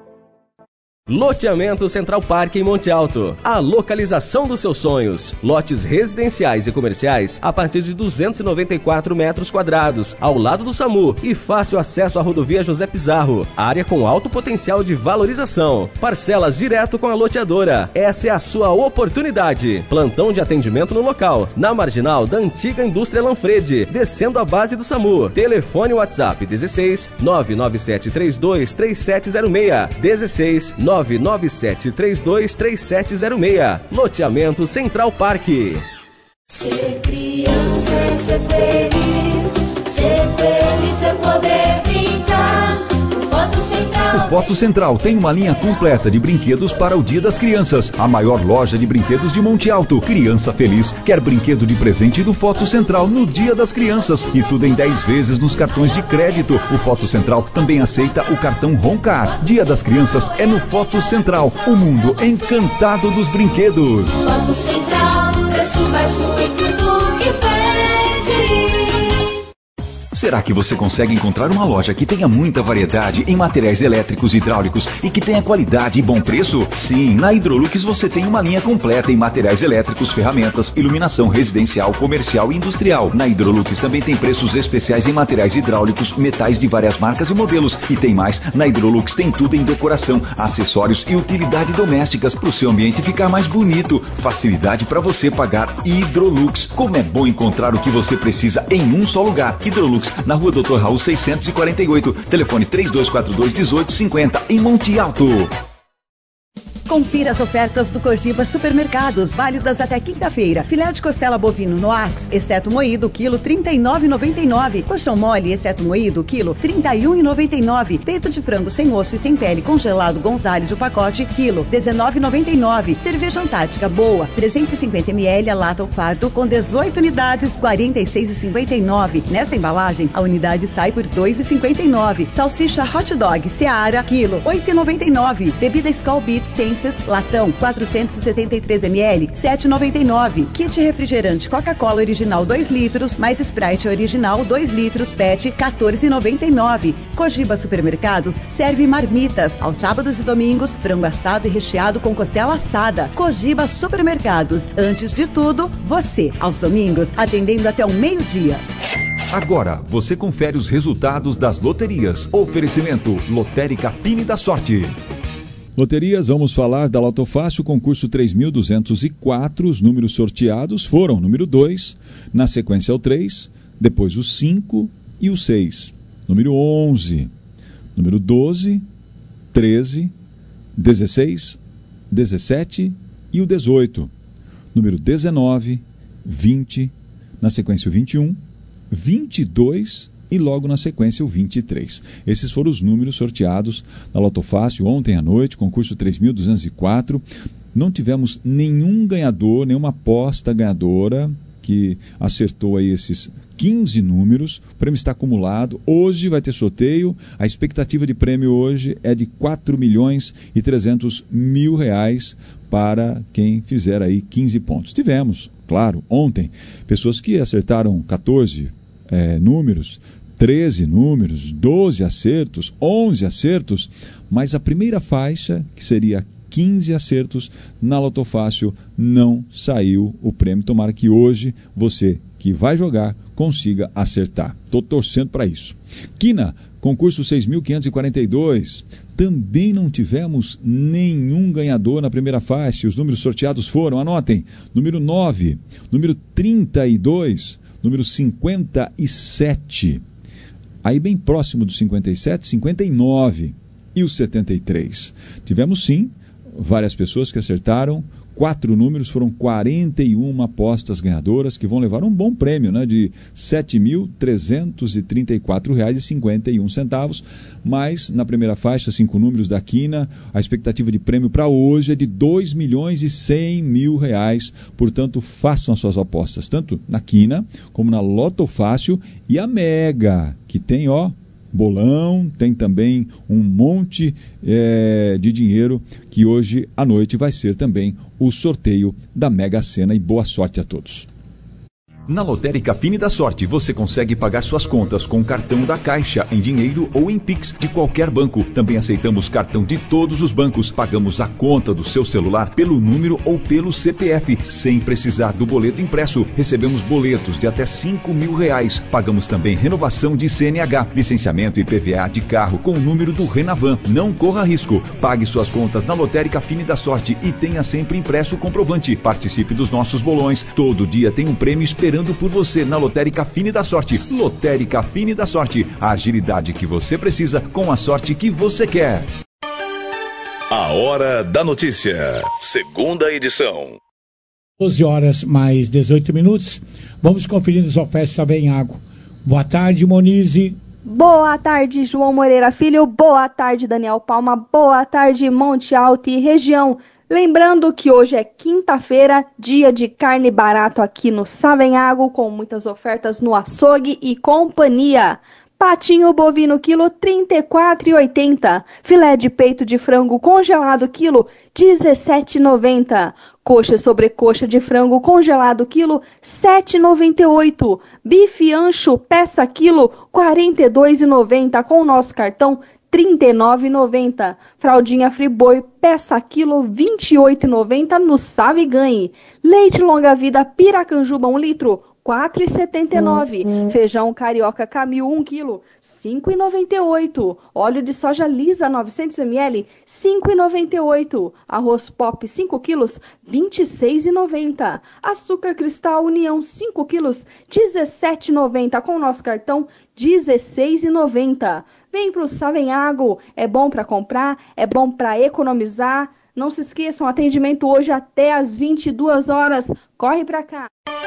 Loteamento Central Park em Monte Alto. A localização dos seus sonhos. Lotes residenciais e comerciais a partir de duzentos e noventa e quatro metros quadrados, ao lado do SAMU e fácil acesso à rodovia José Pizarro. Área com alto potencial de valorização. Parcelas direto com a loteadora. Essa é a sua oportunidade. Plantão de atendimento no local, na marginal da antiga indústria Lanfredi, descendo a base do SAMU. Telefone WhatsApp dezesseis nove nove sete três dois três sete zero seis. dezesseis nove nove sete três dois três sete zero seis. Loteamento Central Park. Ser criança é ser feliz, ser feliz é poder brincar. Foto Central. O Foto Central tem uma linha completa de brinquedos para o Dia das Crianças. A maior loja de brinquedos de Monte Alto. Criança feliz quer brinquedo de presente do Foto Central no Dia das Crianças. E tudo em dez vezes nos cartões de crédito. O Foto Central também aceita o cartão Roncar. Dia das Crianças é no Foto Central. O mundo encantado dos brinquedos. Foto Central, preço baixo em tudo que pede. Será que você consegue encontrar uma loja que tenha muita variedade em materiais elétricos e hidráulicos e que tenha qualidade e bom preço? Sim, na Hidrolux você tem uma linha completa em materiais elétricos, ferramentas, iluminação residencial, comercial e industrial. Na Hidrolux também tem preços especiais em materiais hidráulicos, metais de várias marcas e modelos. E tem mais, na Hidrolux tem tudo em decoração, acessórios e utilidade domésticas para o seu ambiente ficar mais bonito. Facilidade para você pagar. Hidrolux. Como é bom encontrar o que você precisa em um só lugar. Hidrolux, na rua doutor Raul seiscentos e quarenta e oito, telefone três dois quatro dois, um oito cinco zero, em Monte Alto. Confira as ofertas do Cogiba Supermercados, válidas até quinta-feira. Filé de costela bovino no Arx, exceto moído, quilo trinta e nove reais e noventa e nove centavos. Colchão mole, exceto moído, quilo trinta e um reais e noventa e nove centavos. Peito de frango sem osso e sem pele congelado Gonzales, o pacote, quilo dezenove reais e noventa e nove centavos. Cerveja Antártica Boa, trezentos e cinquenta mililitros, a lata ou fardo, com dezoito unidades, quarenta e seis reais e cinquenta e nove centavos. Nesta embalagem, a unidade sai por dois reais e cinquenta e nove centavos. Salsicha Hot Dog Seara, quilo oito reais e noventa e nove centavos. Bebida Skol Beats cem doces, latão quatrocentos e setenta e três mililitros, sete reais e noventa e nove centavos. Kit refrigerante Coca-Cola original dois litros, mais Sprite original dois litros, Pet quatorze reais e noventa e nove centavos. Cogiba Supermercados serve marmitas. Aos sábados e domingos, frango assado e recheado com costela assada. Cogiba Supermercados. Antes de tudo, você. Aos domingos, atendendo até o meio-dia. Agora, você confere os resultados das loterias. Oferecimento Lotérica Fine da Sorte. Loterias, vamos falar da Loto Fácil, concurso três mil duzentos e quatro. Os números sorteados foram número dois, na sequência o três, depois o cinco e o seis. Número onze, número doze, treze, dezesseis, dezessete e o dezoito. Número dezenove, vinte, na sequência o vinte e um, vinte e dois e logo na sequência o vinte e três. Esses foram os números sorteados na Loto Fácil ontem à noite, concurso três mil duzentos e quatro. Não tivemos nenhum ganhador, nenhuma aposta ganhadora que acertou aí esses quinze números. O prêmio está acumulado. Hoje vai ter sorteio. A expectativa de prêmio hoje é de quatro milhões e trezentos mil reais para quem fizer aí quinze pontos. Tivemos, claro, ontem, pessoas que acertaram quatorze é, números, treze números, doze acertos, onze acertos, mas a primeira faixa, que seria quinze acertos, na Loto Fácil não saiu o prêmio. Tomara que hoje você que vai jogar consiga acertar. Estou torcendo para isso. Quina, concurso seis mil quinhentos e quarenta e dois. Também não tivemos nenhum ganhador na primeira faixa. Os números sorteados foram, anotem, número nove, número trinta e dois, número cinquenta e sete. Aí bem próximo do cinquenta e sete, cinquenta e nove e o setenta e três. Tivemos sim várias pessoas que acertaram. Quatro números, foram quarenta e uma apostas ganhadoras que vão levar um bom prêmio, né, de sete mil trezentos e trinta e quatro reais e cinquenta e um centavos. Mas na primeira faixa, cinco números da Quina, a expectativa de prêmio para hoje é de dois milhões e cem mil reais. Portanto, façam as suas apostas, tanto na Quina como na Loto Fácil e a Mega, que tem, ó, bolão, tem também um monte é, de dinheiro, que hoje à noite vai ser também o sorteio da Mega Sena. E boa sorte a todos. Na Lotérica Fine da Sorte, você consegue pagar suas contas com cartão da Caixa, em dinheiro ou em Pix de qualquer banco. Também aceitamos cartão de todos os bancos. Pagamos a conta do seu celular pelo número ou pelo C P F, sem precisar do boleto impresso. Recebemos boletos de até cinco mil reais. Pagamos também renovação de C N H, licenciamento e P V A de carro com o número do Renavan. Não corra risco. Pague suas contas na Lotérica Fine da Sorte e tenha sempre impresso o comprovante. Participe dos nossos bolões. Todo dia tem um prêmio esperando por você na Lotérica Fine da Sorte. Lotérica Fine da Sorte, a agilidade que você precisa com a sorte que você quer. A Hora da Notícia, segunda edição. doze horas mais dezoito minutos. Vamos conferir as ofertas Savenhago. Boa tarde, Monize. Boa tarde, João Moreira Filho. Boa tarde, Daniel Palma. Boa tarde, Monte Alto e região. Lembrando que hoje é quinta-feira, dia de carne barato aqui no Savenhago, com muitas ofertas no açougue e companhia. Patinho bovino quilo trinta e quatro reais e oitenta centavos. Filé de peito de frango congelado quilo dezessete reais e noventa centavos. Coxa sobre coxa de frango congelado quilo sete reais e noventa e oito centavos. Bife ancho peça quilo quarenta e dois reais e noventa centavos com o nosso cartão trinta e nove reais e noventa centavos. Fraldinha Friboi peça quilo vinte e oito reais e noventa centavos no Save Ganhe. Leite Longa Vida Piracanjuba um litro quatro reais e setenta e nove centavos. Feijão Carioca Camil um quilo cinco reais e noventa e oito centavos. Óleo de soja lisa novecentos mililitros cinco reais e noventa e oito centavos. Arroz Pop cinco quilos vinte e seis reais e noventa centavos. Açúcar Cristal União cinco quilos dezessete reais e noventa centavos com o nosso cartão dezesseis reais e noventa centavos. Vem pro Savenhago, é bom para comprar, é bom para economizar. Não se esqueçam, atendimento hoje até às vinte e duas horas. Corre para cá.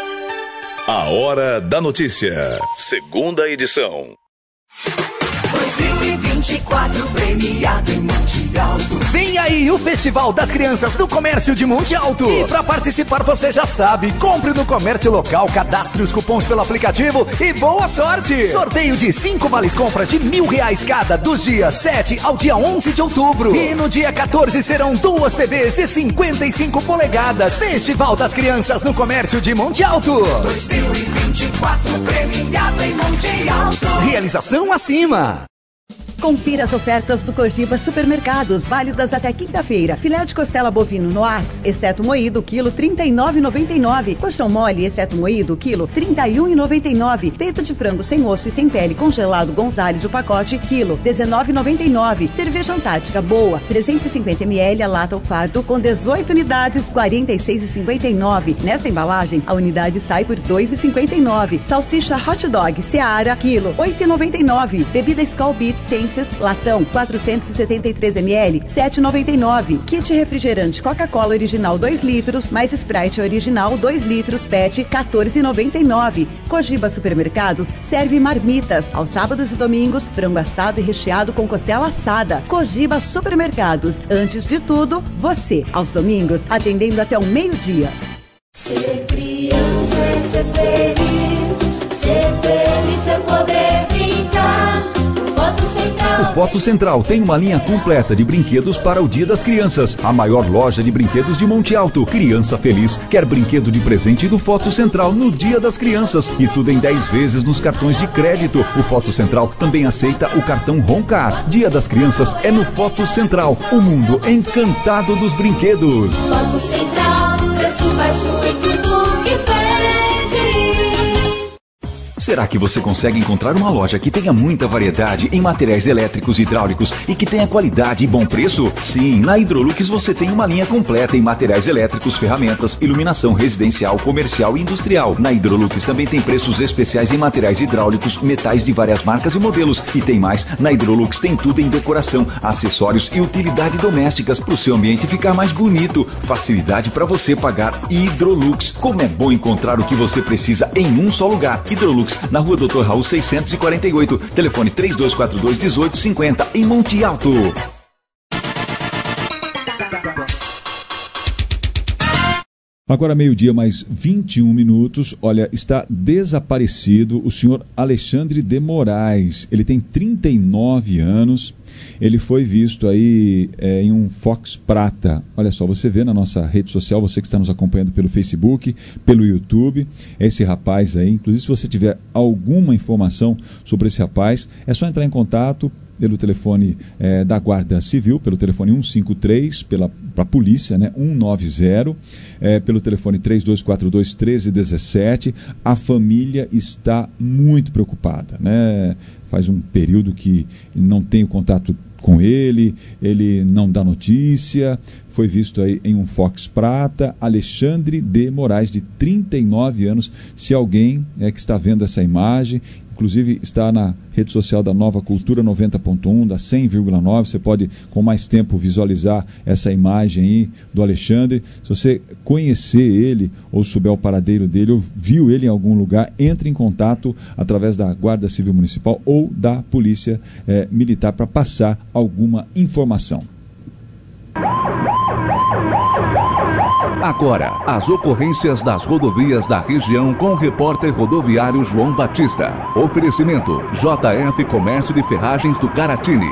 A Hora da Notícia, segunda edição. dois mil e vinte vinte e quatro premiado em Monte Alto. Vem aí o Festival das Crianças do Comércio de Monte Alto. E para participar você já sabe, compre no comércio local, cadastre os cupons pelo aplicativo e boa sorte. Sorteio de cinco vales compras de mil reais cada dos dias sete ao dia onze de outubro. E no dia quatorze serão duas T Vs de cinquenta e cinco polegadas. Festival das Crianças no Comércio de Monte Alto. dois mil e vinte e quatro premiado em Monte Alto. Realização acima. Confira as ofertas do Cogiba Supermercados, válidas até quinta-feira. Filé de costela bovino no Arx, exceto moído, quilo trinta e nove reais e noventa e nove centavos. Colchão mole, exceto moído, quilo trinta e um reais e noventa e nove centavos. Peito de frango sem osso e sem pele congelado Gonzales, o pacote, quilo dezenove reais e noventa e nove centavos. Cerveja Antártica Boa, trezentos e cinquenta mililitros, a lata ou fardo, com dezoito unidades, quarenta e seis reais e cinquenta e nove centavos. Nesta embalagem, a unidade sai por dois reais e cinquenta e nove centavos. Salsicha Hot Dog Seara, quilo oito reais e noventa e nove centavos. Bebida Skol Beats Ciências, latão, quatrocentos e setenta e três mililitros, sete reais e noventa e nove centavos. Kit refrigerante Coca-Cola original dois litros, mais Sprite original dois litros, P E T quatorze reais e noventa e nove centavos. Cogiba Supermercados serve marmitas aos sábados e domingos, frango assado e recheado com costela assada. Cogiba Supermercados, antes de tudo, você. Aos domingos, atendendo até o meio-dia. Ser criança é ser feliz, ser feliz é poder brincar. Foto Central. O Foto Central tem uma linha completa de brinquedos para o Dia das Crianças. A maior loja de brinquedos de Monte Alto. Criança feliz quer brinquedo de presente do Foto Central no Dia das Crianças. E tudo em dez vezes nos cartões de crédito. O Foto Central também aceita o cartão Roncar. Dia das Crianças é no Foto Central. O mundo encantado dos brinquedos. Foto Central, preço baixo em tudo que pede. Será que você consegue encontrar uma loja que tenha muita variedade em materiais elétricos e hidráulicos e que tenha qualidade e bom preço? Sim, na Hidrolux você tem uma linha completa em materiais elétricos, ferramentas, iluminação residencial, comercial e industrial. Na Hidrolux também tem preços especiais em materiais hidráulicos, metais de várias marcas e modelos. E tem mais, na Hidrolux tem tudo em decoração, acessórios e utilidade domésticas para o seu ambiente ficar mais bonito. Facilidade para você pagar Hidrolux. Como é bom encontrar o que você precisa em um só lugar. Hidrolux, na rua doutor Raul seiscentos e quarenta e oito, telefone três dois quatro dois, um oito cinco zero, em Monte Alto. Agora meio-dia mais vinte e um minutos. Olha, está desaparecido o senhor Alexandre de Moraes. Ele tem trinta e nove anos. Ele foi visto aí é, em um Fox Prata. Olha só, você vê na nossa rede social, você que está nos acompanhando pelo Facebook, pelo YouTube, esse rapaz aí. Inclusive, se você tiver alguma informação sobre esse rapaz, é só entrar em contato pelo telefone é, da Guarda Civil, pelo telefone um cinco três, pela para a polícia, né, um nove zero, é, pelo telefone três dois quatro dois, um três um sete. A família está muito preocupada, né? Faz um período que não tem contato com ele, ele não dá notícia. Foi visto aí em um Fox Prata, Alexandre de Moraes, de trinta e nove anos. Se alguém é que está vendo essa imagem, inclusive está na rede social da Nova Cultura noventa ponto um, da cem vírgula nove, você pode com mais tempo visualizar essa imagem aí do Alexandre. Se você conhecer ele, ou souber o paradeiro dele, ou viu ele em algum lugar, entre em contato através da Guarda Civil Municipal ou da Polícia eh, Militar para passar alguma informação. Agora, as ocorrências das rodovias da região com o repórter rodoviário João Batista. Oferecimento J F Comércio de Ferragens do Caratini.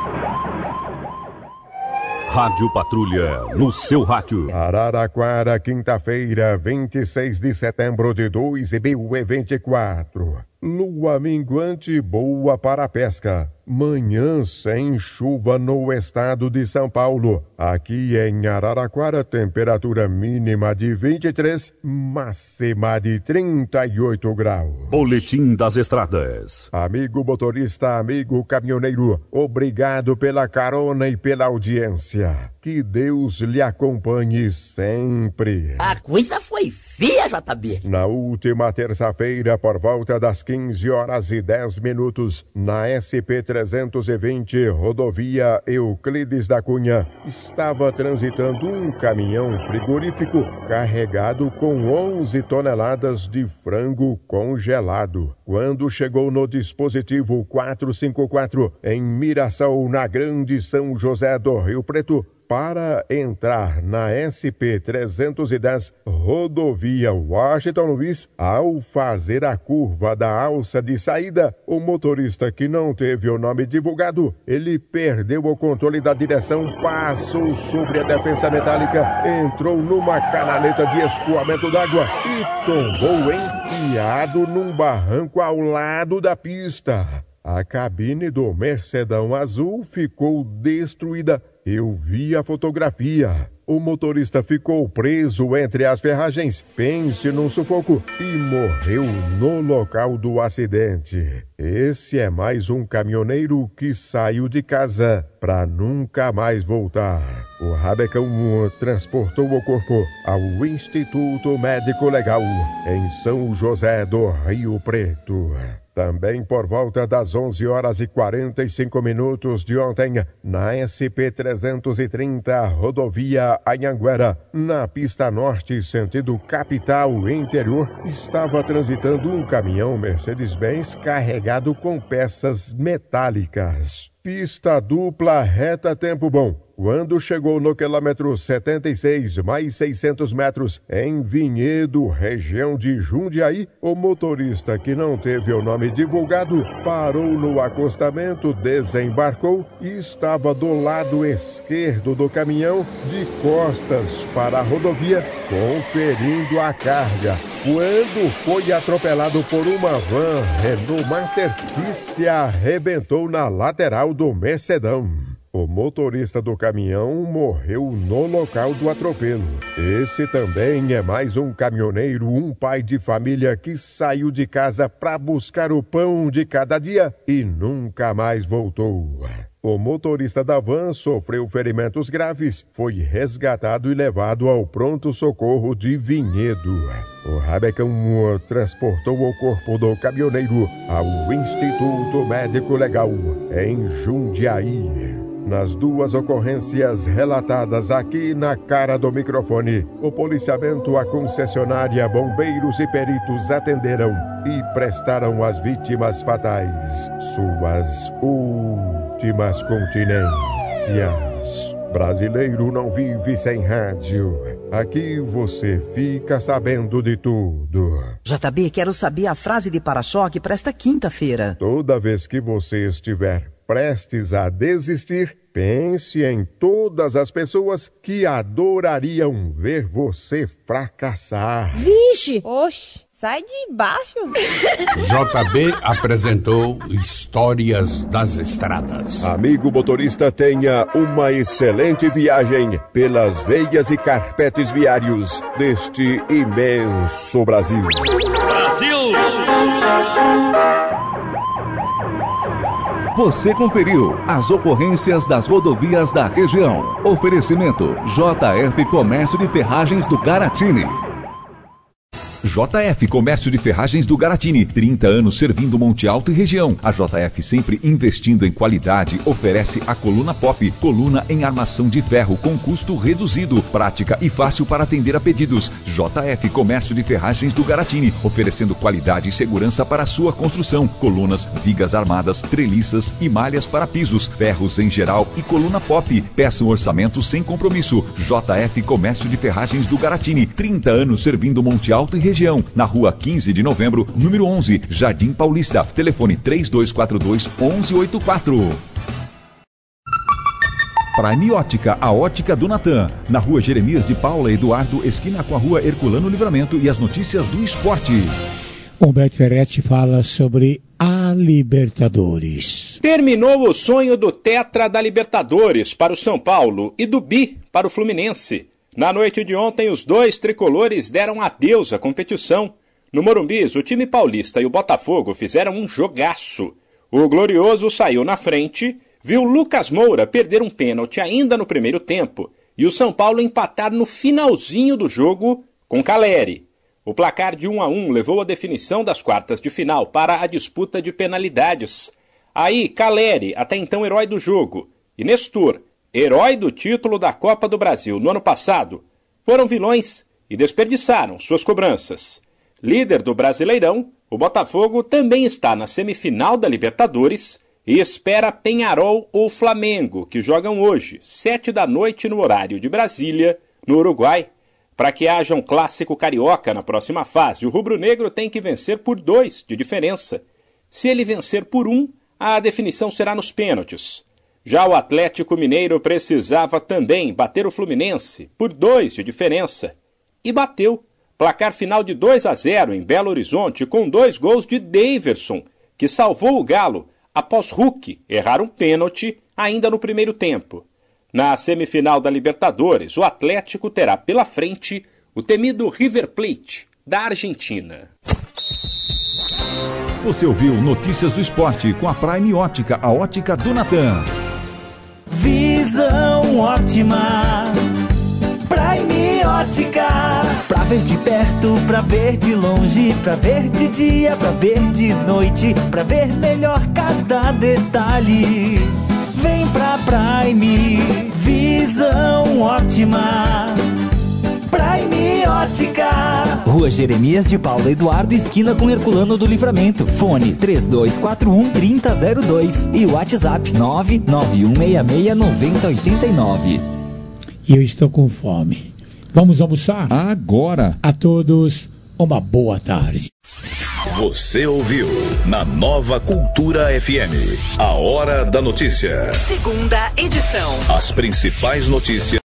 Rádio Patrulha, no seu rádio. Araraquara, quinta-feira, vinte e seis de setembro de dois mil e vinte e quatro. Lua minguante boa para a pesca. Manhã sem chuva no estado de São Paulo. Aqui em Araraquara, temperatura mínima de vinte e três, máxima de trinta e oito graus. Boletim das Estradas. Amigo motorista, amigo caminhoneiro, obrigado pela carona e pela audiência. Que Deus lhe acompanhe sempre. A coisa foi Confia, J B. Na última terça-feira, por volta das quinze horas e dez minutos, na S P trezentos e vinte, rodovia Euclides da Cunha, estava transitando um caminhão frigorífico carregado com onze toneladas de frango congelado. Quando chegou no dispositivo quatrocentos e cinquenta e quatro, em Mirassol, na Grande São José do Rio Preto, para entrar na S P trezentos e dez, rodovia Washington Luiz, ao fazer a curva da alça de saída, o motorista, que não teve o nome divulgado, ele perdeu o controle da direção, passou sobre a defensa metálica, entrou numa canaleta de escoamento d'água e tombou enfiado num barranco ao lado da pista. A cabine do Mercedão azul ficou destruída. Eu vi a fotografia. O motorista ficou preso entre as ferragens, pense num sufoco, e morreu no local do acidente. Esse é mais um caminhoneiro que saiu de casa para nunca mais voltar. O Rabecão transportou o corpo ao Instituto Médico Legal, em São José do Rio Preto. Também por volta das onze horas e quarenta e cinco minutos de ontem, na S P trezentos e trinta, rodovia Anhanguera, na pista norte, sentido capital interior, estava transitando um caminhão Mercedes-Benz carregado com peças metálicas. Pista dupla, reta, tempo bom. Quando chegou no quilômetro setenta e seis, mais seiscentos metros, em Vinhedo, região de Jundiaí, o motorista, que não teve o nome divulgado, parou no acostamento, desembarcou e estava do lado esquerdo do caminhão, de costas para a rodovia, conferindo a carga, quando foi atropelado por uma van Renault Master que se arrebentou na lateral do Mercedão. O motorista do caminhão morreu no local do atropelo. Esse também é mais um caminhoneiro, um pai de família que saiu de casa para buscar o pão de cada dia e nunca mais voltou. O motorista da van sofreu ferimentos graves, foi resgatado e levado ao pronto-socorro de Vinhedo. O Rabecão transportou o corpo do caminhoneiro ao Instituto Médico Legal, em Jundiaí. Nas duas ocorrências relatadas aqui na cara do microfone, o policiamento, a concessionária, bombeiros e peritos atenderam e prestaram às vítimas fatais suas últimas continências. Brasileiro não vive sem rádio. Aqui você fica sabendo de tudo. J B, quero saber a frase de para-choque para esta quinta-feira. Toda vez que você estiver prestes a desistir, pense em todas as pessoas que adorariam ver você fracassar. Vixe! Oxe, sai de baixo. J B apresentou Histórias das Estradas. Amigo motorista, tenha uma excelente viagem pelas veias e carpetes viários deste imenso Brasil. Brasil! Você conferiu as ocorrências das rodovias da região. Oferecimento J F Comércio de Ferragens do Garatini. J F Comércio de Ferragens do Garatini, trinta anos servindo Monte Alto e região. A J F, sempre investindo em qualidade, oferece a coluna pop, coluna em armação de ferro com custo reduzido, prática e fácil para atender a pedidos. J F Comércio de Ferragens do Garatini, oferecendo qualidade e segurança para a sua construção. Colunas, vigas armadas, treliças e malhas para pisos, ferros em geral e coluna pop. Peça um orçamento sem compromisso. J F Comércio de Ferragens do Garatini, trinta anos servindo Monte Alto e região. Região, na rua quinze de novembro, número onze, Jardim Paulista. Telefone três dois quatro dois, um um oito quatro. Prime Ótica, a ótica do Natan. Na rua Jeremias de Paula Eduardo, esquina com a rua Herculano Livramento, e as notícias do esporte. Humberto Ferretti fala sobre a Libertadores. Terminou o sonho do Tetra da Libertadores para o São Paulo e do Bi para o Fluminense. Na noite de ontem, os dois tricolores deram adeus à competição. No Morumbi, o time paulista e o Botafogo fizeram um jogaço. O Glorioso saiu na frente, viu Lucas Moura perder um pênalti ainda no primeiro tempo e o São Paulo empatar no finalzinho do jogo com Caleri. O placar de um a um levou a definição das quartas de final para a disputa de penalidades. Aí, Caleri, até então herói do jogo, e Nestor, herói do título da Copa do Brasil no ano passado, foram vilões e desperdiçaram suas cobranças. Líder do Brasileirão, o Botafogo também está na semifinal da Libertadores e espera Peñarol ou Flamengo, que jogam hoje, sete da noite no horário de Brasília, no Uruguai. Para que haja um clássico carioca na próxima fase, o rubro-negro tem que vencer por dois de diferença. Se ele vencer por um, a definição será nos pênaltis. Já o Atlético Mineiro precisava também bater o Fluminense por dois de diferença. E bateu. Placar final de dois a zero em Belo Horizonte, com dois gols de Daverson, que salvou o Galo após Hulk errar um pênalti ainda no primeiro tempo. Na semifinal da Libertadores, o Atlético terá pela frente o temido River Plate, da Argentina. Você ouviu Notícias do Esporte com a Prime Ótica, a ótica do Natan. Visão ótima, Prime Ótica. Pra ver de perto, pra ver de longe, pra ver de dia, pra ver de noite, pra ver melhor cada detalhe. Vem pra Prime, visão ótima, Prime Ótica. Rua Jeremias de Paula Eduardo, esquina com Herculano do Livramento. Fone três dois quatro um, três zero zero dois e WhatsApp nove nove um seis seis nove zero oito nove. E eu estou com fome. Vamos almoçar? Agora. A todos, uma boa tarde. Você ouviu na Nova Cultura F M, a Hora da Notícia. Segunda edição. As principais notícias